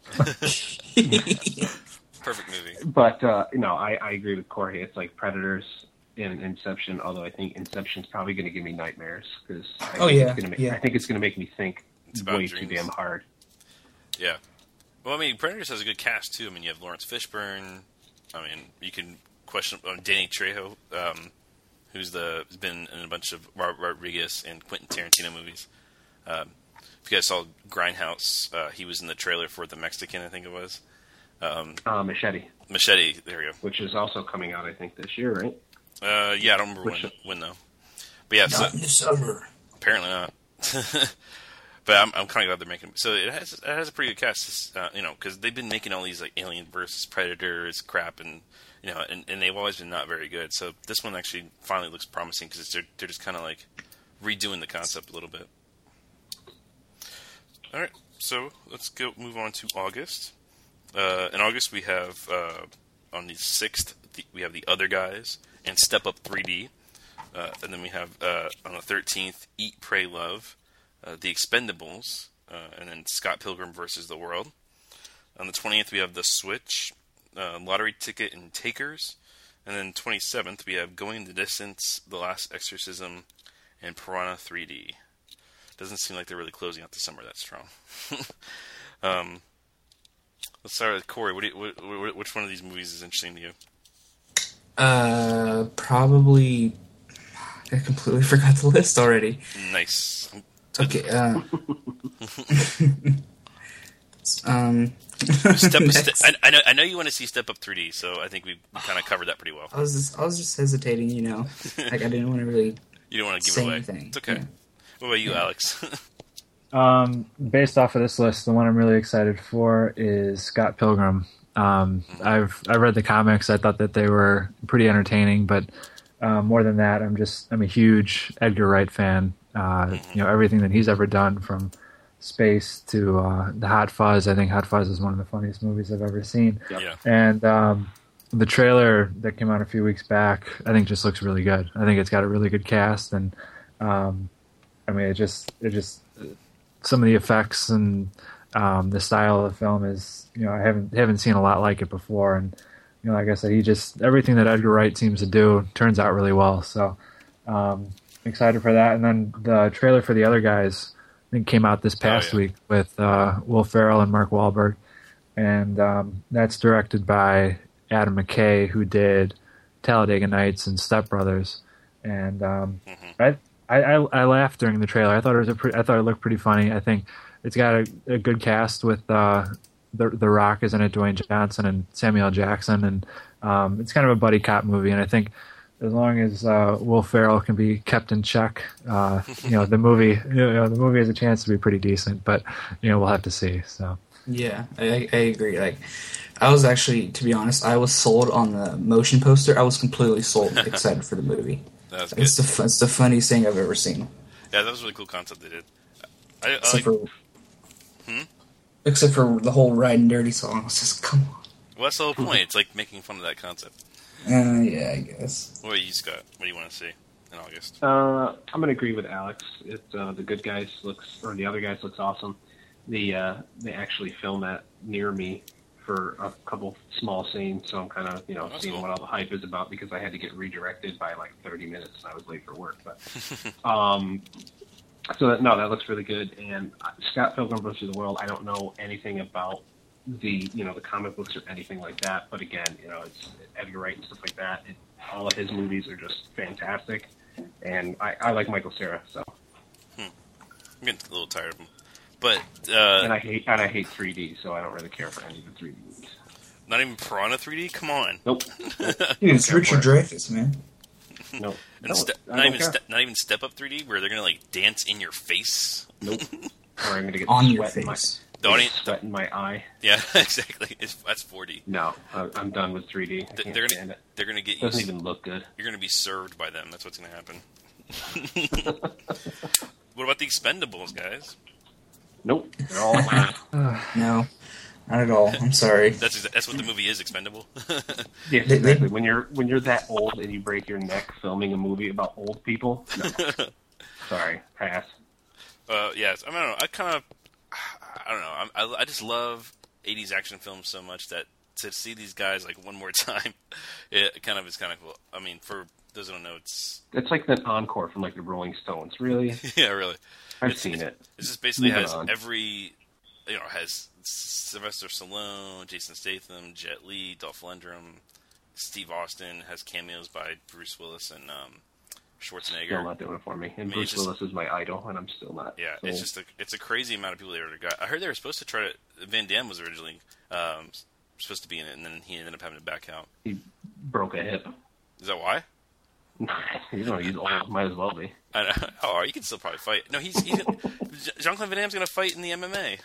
Perfect movie. but uh, no, I, I agree with Corey. It's like Predators and Inception. Although I think Inception's probably going to give me nightmares because Oh, think yeah, it's gonna make, yeah. I think it's going to make me think It's about way dreams. too damn hard. Yeah. Well, I mean, Predators has a good cast too. I mean, you have Lawrence Fishburne. I mean, you can question uh, Danny Trejo, um, who's the has been in a bunch of Robert Rodriguez and Quentin Tarantino movies. Um, if you guys saw Grindhouse, uh, he was in the trailer for The Mexican, I think it was. Um, Uh, Machete, Machete, there we go. which is also coming out, I think, this year, right? Uh, yeah, I don't remember Which- when, when though. But yeah, so, Not in the summer. apparently not. But I'm, I'm kind of glad they're making. So it has it has a pretty good cast, uh, you know, because they've been making all these like Alien versus Predators crap, and you know, and, and they've always been not very good. So this one actually finally looks promising because they're they're just kind of like redoing the concept a little bit. All right, so let's go move on to August. Uh, in August, we have uh, on the sixth, the, we have The Other Guys and Step Up three D, uh, and then we have uh, on the thirteenth, Eat, Pray, Love, uh, The Expendables, uh, and then Scott Pilgrim versus the World. On the twentieth, we have The Switch, uh, Lottery Ticket, and Takers, and then twenty-seventh, we have Going the Distance, The Last Exorcism, and Piranha three D. Doesn't seem like they're really closing out the summer that strong. um, let's start with Corey. What do you, what, what, which one of these movies is interesting to you? Uh, probably. I completely forgot the list already. Nice. Okay. Uh, um. Step, next. ste- I, I know. I know you want to see Step Up three D, so I think we kind of covered that pretty well. I was just, I was just hesitating, you know. Like I didn't want to really. You don't want to give Say it away. anything, It's okay. yeah. What about you, Alex? Um, based off of this list, the one I'm really excited for is Scott Pilgrim. Um, I've I read the comics. I thought that they were pretty entertaining, but uh, more than that, I'm just I'm a huge Edgar Wright fan. Uh, you know, everything that he's ever done, from Space to uh, the Hot Fuzz. I think Hot Fuzz is one of the funniest movies I've ever seen. Yep. Yeah. And um, the trailer that came out a few weeks back, I think, just looks really good. I think it's got a really good cast, and um, I mean, it just it just some of the effects and um, the style of the film is, you know, I haven't haven't seen a lot like it before, and you know, like I said, he just everything that Edgar Wright seems to do turns out really well. So um, excited for that. And then the trailer for The Other Guys, I think, came out this past Oh, yeah. week with uh, Will Ferrell and Mark Wahlberg, and um, that's directed by Adam McKay, who did Talladega Nights and Step Brothers. And um, Mm-hmm. I, I I laughed during the trailer. I thought it was a pre- I thought it looked pretty funny. I think it's got a, a good cast with uh, the the Rock is in it, Dwayne Johnson and Samuel L. Jackson, and um, it's kind of a buddy cop movie. And I think as long as uh, Will Ferrell can be kept in check, uh, you know, the movie you know the movie has a chance to be pretty decent. But you know, we'll have to see. So Yeah, I, I agree. Like, I was actually, to be honest, I was sold on the motion poster. I was completely sold, excited for the movie. That was good. It's the fu- it's the funniest thing I've ever seen. Yeah, that was a really cool concept they did. I, I Except like, for, Hmm? except for the whole Ride and Dirty song. I was just, come on. well, that's the whole point. It's like making fun of that concept. Uh, yeah, I guess. What about you, Scott? What do you want to see in August? Uh, I'm gonna agree with Alex. It uh, the good guys looks or the other guys looks awesome. The uh, they actually filmed that near me for a couple small scenes, so I'm kind of you know That's seeing cool. what all the hype is about because I had to get redirected by like thirty minutes and I was late for work. But um, so that, no, that looks really good. And uh, Scott Pilgrim versus the World. I don't know anything about the you know the comic books or anything like that. But again, you know it's Edgar Wright and stuff like that. It, all of his movies are just fantastic, and I, I like Michael Cera. So I'm getting a little tired of them. But and uh, I hate and I hate three D, so I don't really care for any of the three D movies. not even Piranha three D? Come on. Nope. Dude, it's Care Richard for it. Dreyfuss, man. Nope. And No, ste- I not don't even care. ste- not even Step Up three D, where they're gonna like dance in your face. Nope. Or I'm gonna get On sweat your in my face. The audience- sweat in my eye. Yeah, exactly. It's, that's four D. No, I, I'm done with three D. I Th- can't They're stand gonna it. they're gonna get you. Doesn't even look good. You're gonna be served by them. That's what's gonna happen. What about the Expendables, guys? Nope. They're all No, not at all. I'm sorry. That's exa- that's what the movie is. Expendable. yes, They- they- exactly. When you're when you're that old and you break your neck filming a movie about old people, no. Sorry, pass. Uh, yes, I, mean, I don't know. I kind of, I don't know. I'm, I I just love eighties action films so much that to see these guys like one more time, it kind of is kind of cool. I mean, for those who don't know, it's It's like the encore from like the Rolling Stones. Really, yeah, really. I've It's- seen it's, it. It just basically Move it has on. every, you know, has Sylvester Stallone, Jason Statham, Jet Li, Dolph Lundgren, Steve Austin, has cameos by Bruce Willis and um, Schwarzenegger. Still not doing it for me. And I mean, Bruce just, Willis is my idol, and I'm still not. Yeah, so. it's just a, it's a crazy amount of people they already got. I heard they were supposed to try to. Van Damme was originally um, supposed to be in it, and then he ended up having to back out. He broke a hip. Is that why? You know, he's old. Might as well be. I know. Oh, you can still probably fight. No, he's, he's Jean-Claude Van Damme's going to fight in the M M A.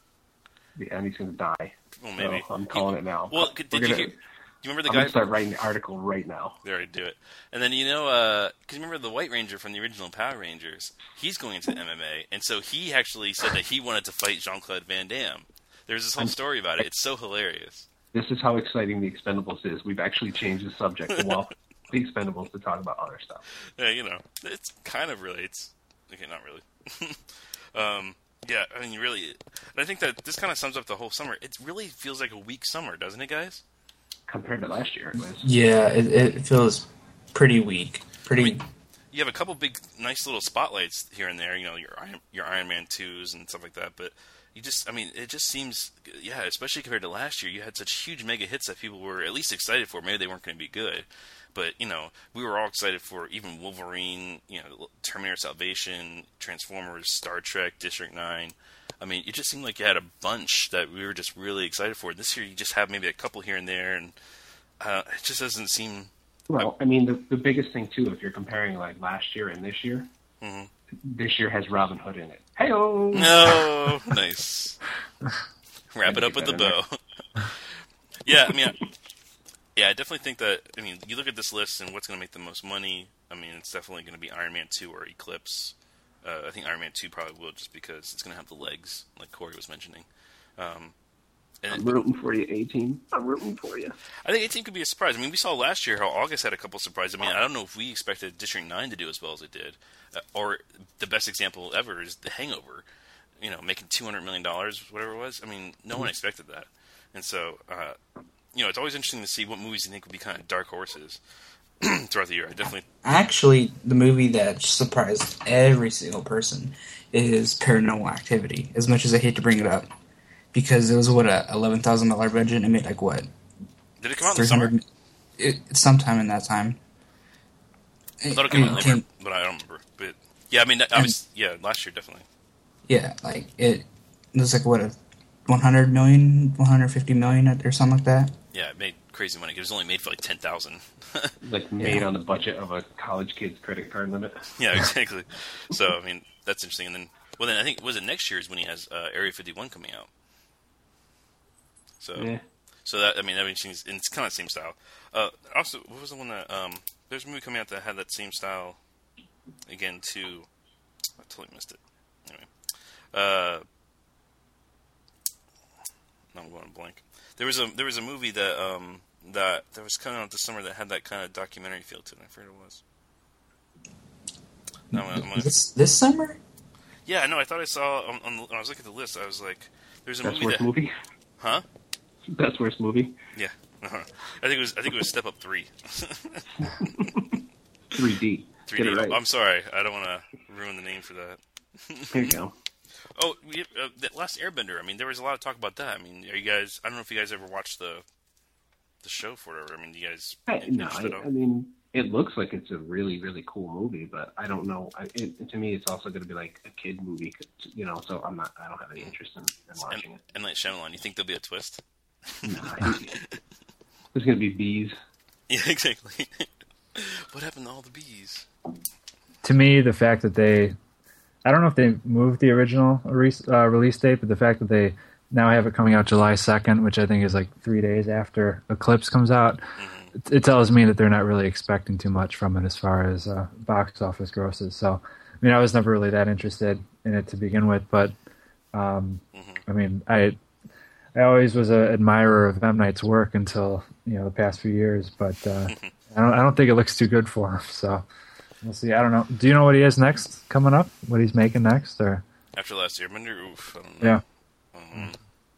Yeah, and he's going to die. Well, maybe. So I'm calling it now. Well, did We're you gonna, hear? Do you remember the I'm guy? going to start writing the article right now. They already do it. And then, you know, because you remember the White Ranger from the original Power Rangers? He's going into M M A. And so he actually said that he wanted to fight Jean-Claude Van Damme. There's this whole story about it. It's so hilarious. This is how exciting the Expendables is. We've actually changed the subject to well, the Expendables to talk about other stuff. Yeah, you know, it kind of relates. Okay, not really. um, yeah, I mean, really, and I think that this kind of sums up the whole summer. It really feels like a weak summer, doesn't it, guys? Compared to last year, it was. Yeah, it, it feels pretty weak. Pretty. I mean, you have a couple big, nice little spotlights here and there. You know, your Iron, your Iron Man twos and stuff like that. But you just, I mean, it just seems, yeah, especially compared to last year, you had such huge mega hits that people were at least excited for. Maybe they weren't going to be good, but you know, we were all excited for even Wolverine, you know, Terminator Salvation, Transformers, Star Trek, District nine. I mean, it just seemed like you had a bunch that we were just really excited for. This year, you just have maybe a couple here and there, and uh, it just doesn't seem. Well, I mean, the the biggest thing too, if you're comparing like last year and this year, mm-hmm. this year has Robin Hood in it. Hey-o! No, nice. Wrap it up with the bow. Yeah, I mean, I, yeah, I definitely think that. I mean, you look at this list and what's going to make the most money. I mean, it's definitely going to be Iron Man two or Eclipse. Uh, I think Iron Man two probably will, just because it's going to have the legs, like Corey was mentioning. Um, and I'm rooting for you, A-Team. I'm rooting for you. I think A-Team could be a surprise. I mean, we saw last year how August had a couple surprises. I mean, I don't know if we expected District nine to do as well as it did. Uh, or the best example ever is The Hangover, you know, making two hundred million dollars, whatever it was. I mean, no mm-hmm. one expected that. And so, uh, you know, it's always interesting to see what movies you think would be kind of dark horses throughout the year. I definitely. Actually, the movie that surprised every single person is Paranormal Activity. As much as I hate to bring it up, because it was what a eleven thousand dollar budget. It made like what? Did it come out in the summer? It, sometime in that time. I thought it came out later, but I don't remember. But yeah, I mean, I was yeah last year definitely. Yeah, like it. It was like what a one hundred million, one hundred fifty million, or something like that. Yeah, it made crazy money. It was only made for like ten thousand. Like made yeah. on the budget of a college kid's credit card limit. Yeah, exactly. So I mean, that's interesting. And then, well, then I think was it next year is when he has uh, Area fifty-one coming out. So, yeah. so that I mean, I mean, it's, it's kind of the same style. Uh, also, what was the one that um, there's a movie coming out that had that same style again too? I totally missed it. Anyway, uh, no, I'm going blank. There was a there was a movie that um, that that was coming out this summer that had that kind of documentary feel to it. I forget what it was. No, I'm, I'm, this this summer? Yeah, no, I thought I saw on, on, when I was looking at the list. I was like, "There's a Best movie worst that." movie? Huh? Best worst movie? Yeah, uh-huh. I think it was. I think it was Step Up Three. three D. three D. Right. I'm sorry. I don't want to ruin the name for that. Here you go. Oh, we, uh, that last Airbender. I mean, there was a lot of talk about that. I mean, are you guys? I don't know if you guys ever watched the the show for it. I mean, do you guys? I, no, I, I mean, it looks like it's a really, really cool movie, but I don't know. I, it, to me, it's also going to be like a kid movie, you know. So I'm not. I don't have any interest in, in watching and, it. And like Shyamalan, you think there'll be a twist? Nah, there's going to be bees. Yeah, exactly. What happened to all the bees? To me, the fact that they, I don't know if they moved the original re- uh, release date, but the fact that they now have it coming out July second, which I think is like three days after Eclipse comes out, mm-hmm. it, it tells me that they're not really expecting too much from it as far as uh, box office grosses. So, I mean, I was never really that interested in it to begin with, but um, mm-hmm. I mean, I I always was an admirer of M. Night's work until, you know, the past few years, but uh, I don't I don't think it looks too good for him, so we'll see. I don't know. Do you know what he has next coming up? What he's making next? Or after last Airbender? Oof, I don't know. Yeah. Um,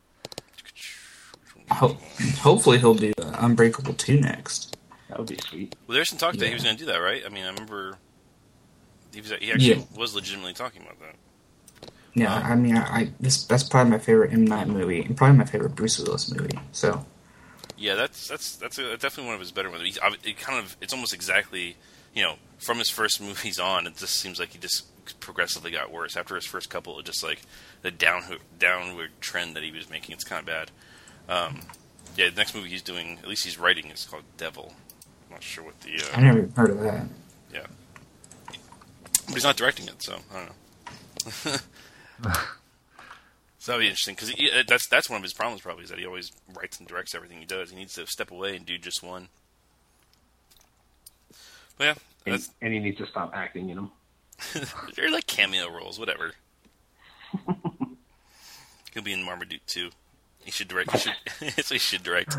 Ho- hopefully he'll do uh, Unbreakable two next. That would be sweet. Well, there's some talk yeah. that he was going to do that, right? I mean, I remember he, was, he actually yeah. was legitimately talking about that. Yeah, um, I mean, I, I this that's probably my favorite M. Night movie, and probably my favorite Bruce Willis movie. So, Yeah, that's that's that's a, definitely one of his better ones. He's, it kind of it's almost exactly, you know, from his first movies on, it just seems like he just progressively got worse. After his first couple, it just like the down downward trend that he was making. It's kind of bad. Um, yeah, the next movie he's doing, at least he's writing, is called Devil. I'm not sure what the. Uh, I never heard of that. Yeah, but he's not directing it, so I don't know. So that'd be interesting because that's that's one of his problems. Probably is that he always writes and directs everything he does. He needs to step away and do just one. But yeah, And, that's, and he needs to stop acting in them. they're like cameo roles, whatever. He'll be in Marmaduke too. He should direct. He should, so he should direct.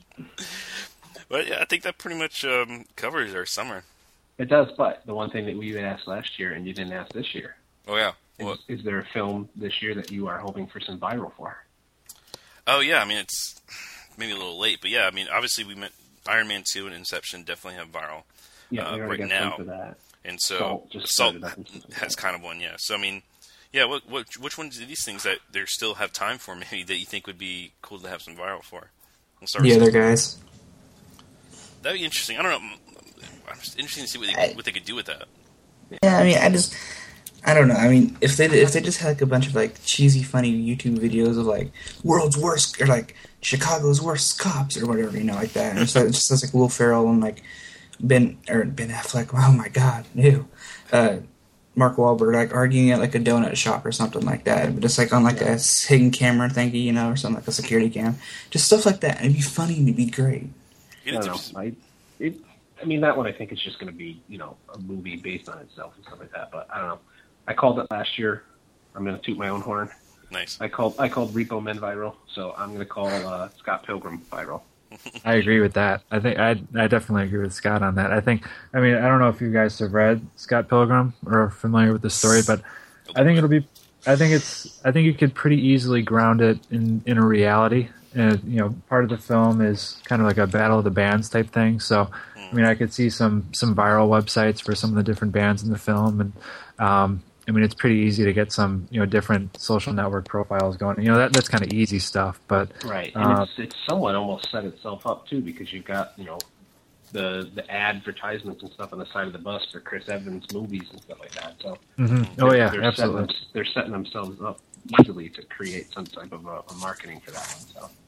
But yeah, I think that pretty much um, covers our summer. It does, but the one thing that we had asked last year and you didn't ask this year. Oh yeah. Is, is there a film this year that you are hoping for some viral for? Oh yeah, I mean it's maybe a little late, but yeah, I mean obviously we meant Iron Man two and Inception definitely have viral. Yeah, uh, we already right got now, some for that. And so Salt just Salt started up and stuff like has that. kind of one, yeah. So I mean, yeah, what what which ones of these things that they still have time for maybe that you think would be cool to have some viral for? We'll start The with other Salt. guys. That'd be interesting. I don't know. I'm just interested to see what they, what they could do with that. Yeah, I mean, I just, I don't know. I mean, if they if they just had like a bunch of like cheesy, funny YouTube videos of like world's worst or like Chicago's worst cops or whatever, you know, like that, and it's like, it just says like Will Ferrell and like Ben or Ben Affleck. Oh my God, ew. Uh, Mark Wahlberg like arguing at like a donut shop or something like that, but just like on like a hidden camera thingy, you know, or something like a security cam, just stuff like that. And it'd be funny and it'd be great. You I know, don't it's- know. I, it, I mean, that one I think is just going to be, you know, a movie based on itself and stuff like that. But I don't know. I called it last year. I'm going to toot my own horn. Nice. I called I called Repo Men viral, so I'm going to call uh, Scott Pilgrim viral. I agree with that. I think I I definitely agree with Scott on that. I think I mean I don't know if you guys have read Scott Pilgrim or are familiar with the story, but I think it'll be I think it's I think you could pretty easily ground it in, in a reality. And you know, part of the film is kind of like a battle of the bands type thing. So I mean, I could see some some viral websites for some of the different bands in the film, and um, I mean, it's pretty easy to get some you know different social network profiles going. You know, that that's kind of easy stuff, but Right, and uh, it's, it's somewhat almost set itself up too, because you've got you know the the advertisements and stuff on the side of the bus for Chris Evans movies and stuff like that. So mhm. oh yeah, they're absolutely. Setting, they're setting themselves up easily to create some type of a, a marketing for that one. So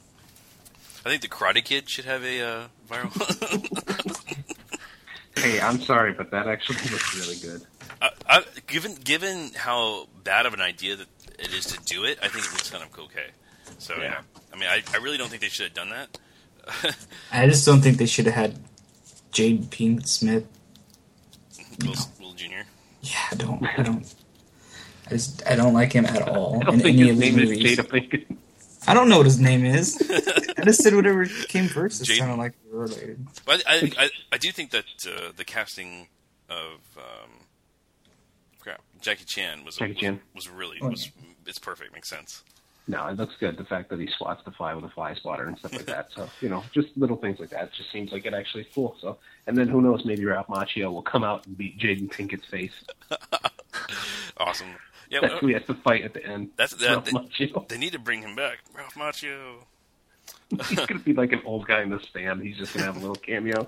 I think the Karate Kid should have a uh, viral. hey, I'm sorry, but that actually looks really good. I, I, given given how bad of an idea that it is to do it, I think it looks kind of okay. So yeah, Yeah. I mean, I, I really don't think they should have done that. I just don't think they should have had Jade Pinkett Smith. Will, Will Junior Yeah, I don't. I don't. I just I don't like him at all I don't in think any his of his name is movies. Jada Pinkett. I don't know what his name is. I just said whatever came first. It Jaden. sounded like they were related. But I, I, I do think that uh, the casting of um, crap, Jackie Chan was Jackie Chan. was, was really Oh, was it's perfect. Makes sense. No, it looks good. The fact that he swats the fly with a fly swatter and stuff like that. So, you know, just little things like that. It just seems like it actually is cool. So, and then who knows, maybe Ralph Macchio will come out and beat Jaden Pinkett's face. Awesome. Yeah, That's well, who he has to fight at the end. that's Ralph that. Macchio. They, they need to bring him back, Ralph Macchio. He's going to be like an old guy in the stand. He's just going to have a little cameo.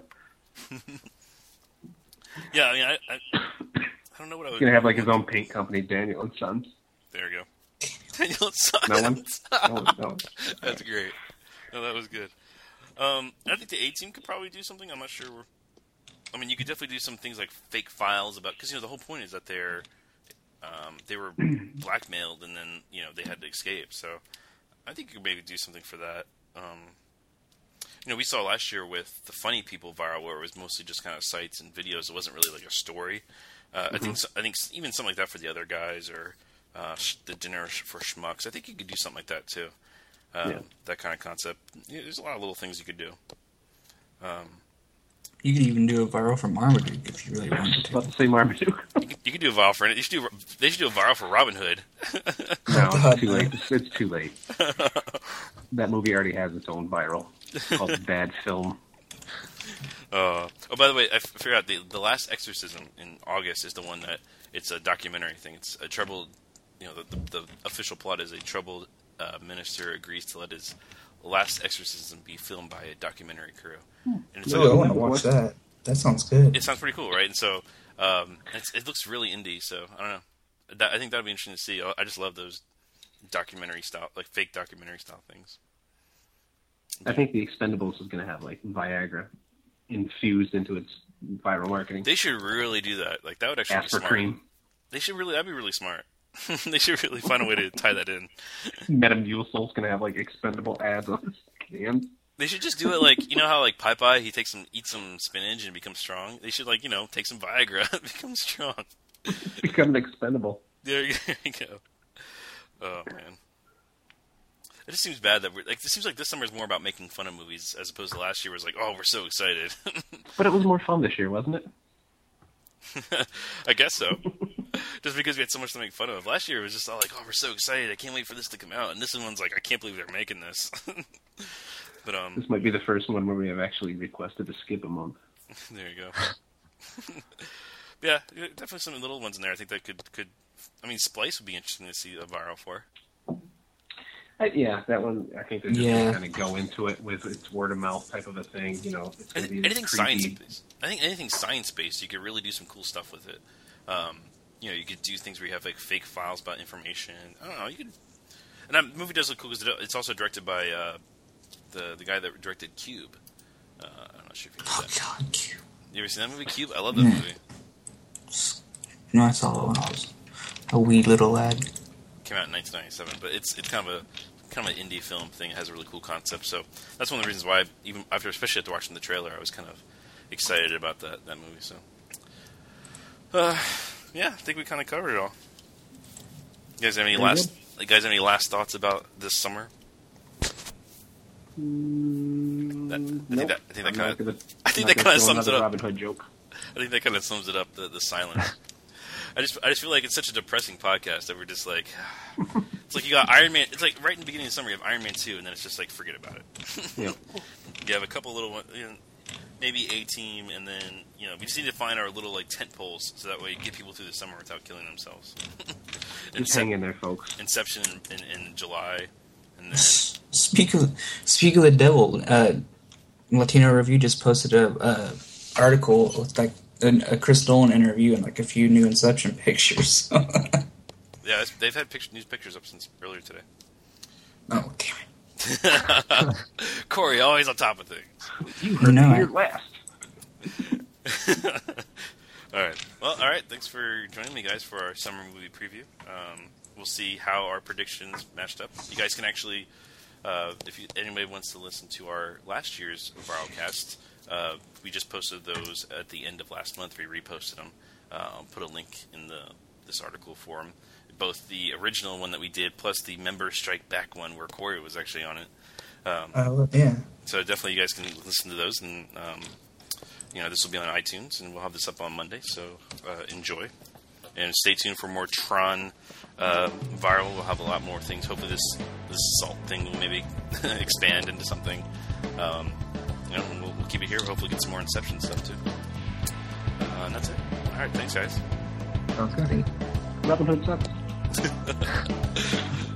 Yeah, I mean, I, I, I don't know what I He's would. going to have like his own paint company, Daniel and Sons. There you go. Daniel Son. No one? No, no. That's great. No, that was good. Um, I think the A Team could probably do something. I'm not sure. We're, I mean, you could definitely do some things like fake files about because you know the whole point is that they're um, they were blackmailed and then you know they had to escape. So I think you could maybe do something for that. Um, you know, we saw last year with the Funny People viral where it was mostly just kind of sites and videos. It wasn't really like a story. Uh, I think I think even something like that for the other guys or uh, sh- the dinner for schmucks. I think you could do something like that too. Um, Yeah. That kind of concept. Yeah, there's a lot of little things you could do. Um, You could even do a viral from Marmaduke if you really I was wanted just to. about to say Marmaduke. you, could, you could do a viral for it. You should do. They should do a viral for Robin Hood. No, God, it's too no. late. It's, it's too late. That movie already has its own viral. It's called Bad Film. Uh, oh, by the way, I f- figured out the the last exorcism in August is the one that it's a documentary thing. It's a troubled, you know, the the, the official plot is a troubled uh, minister agrees to let his Last Exorcism be filmed by a documentary crew. Hmm. And it's Oh, like, I want to watch that. That sounds good. it sounds pretty cool, right? And so um, it's, it looks really indie. So I don't know. That, I think that would be interesting to see. I just love those documentary style, like fake documentary style things. I think the Expendables is going to have like Viagra infused into its viral marketing. They should really do that. Like that would actually be smart. Aspercream. They should really. That'd be really smart. They should really find a way to tie that in. Metamucil's going to have like expendable ads on his cans. They should just do it like, you know how like Popeye, he takes some, eats some spinach and becomes strong? They should like, you know, take some Viagra and become strong. Become expendable. There you, there you go. Oh, man. It just seems bad that we're, like, it seems like this summer is more about making fun of movies as opposed to last year where it was like, oh, we're so excited. But it was more fun this year, wasn't it? I guess so. Just because we had so much to make fun of. Last year it was just all like, oh, we're so excited. I can't wait for this to come out. And this one's like, I can't believe they're making this. But um, This might be the first one where we have actually requested to skip a month. there you go. Yeah, definitely some little ones in there. I think that could, could I mean, Splice would be interesting to see a viral for. I, yeah, that one, I think they're just Yeah. going to kind of go into it with its word of mouth type of a thing. You know, it's going to be Anything this science creepy- based. I think anything science based, you could really do some cool stuff with it. Um, you know, you could do things where you have like fake files about information. I don't know. You could, and that movie does look cool because it's also directed by uh, the the guy that directed Cube. Uh, I'm not sure if you know Oh that. God, Cube. You ever seen that movie, Cube? I love that Yeah. movie. No, I saw it when I was a wee little lad. Came out in nineteen ninety-seven, but it's it's kind of a kind of an indie film thing. It has a really cool concept, so that's one of the reasons why, I've, even after, especially after watching the trailer, I was kind of excited about that that movie. So, uh, yeah, I think we kind of covered it all. You guys have any Very last? You guys have any last thoughts about this summer? Mm, That- I think nope. that- I think that I'm kinda- not gonna- I think not that gonna kinda throw sums it another up. Robin Hood joke. I think that kind of sums it up. The the silence. I just I just feel like it's such a depressing podcast that we're just like, it's like you got Iron Man. It's like right in the beginning of the summer you have Iron Man two, and then it's just like forget about it. Yeah. You have a couple little one, you know, maybe A Team, and then you know we just need to find our little like tent poles so that way you get people through the summer without killing themselves. Just hang in there, folks. Inception in, in, in July, and then Speak of speak of the devil, uh, Latino Review just posted a, a article with like a, a Chris Nolan interview and like a few new Inception pictures. yeah, it's, they've had picture, news pictures up since earlier today. Oh damn it! Corey always on top of things. You heard No, it I- here last. All right. Well, all right. Thanks for joining me, guys, for our summer movie preview. Um, we'll see how our predictions matched up. You guys can actually, uh, if you, anybody wants to listen to our last year's Viralcast, uh, we just posted those at the end of last month. We reposted them. Uh, I'll put a link in the this article for them. Both the original one that we did, plus the Member Strike Back one where Corey was actually on it. Um, Uh, yeah. So definitely you guys can listen to those, and um, you know this will be on iTunes, and we'll have this up on Monday. So uh, enjoy, and stay tuned for more Tron uh, viral. We'll have a lot more things. Hopefully this this salt thing will maybe expand into something. Um, you know, and we'll, we'll keep it here. Hopefully get some more Inception stuff too. Uh, and that's it. All right, thanks guys. Sounds good. Robin Hood sucks.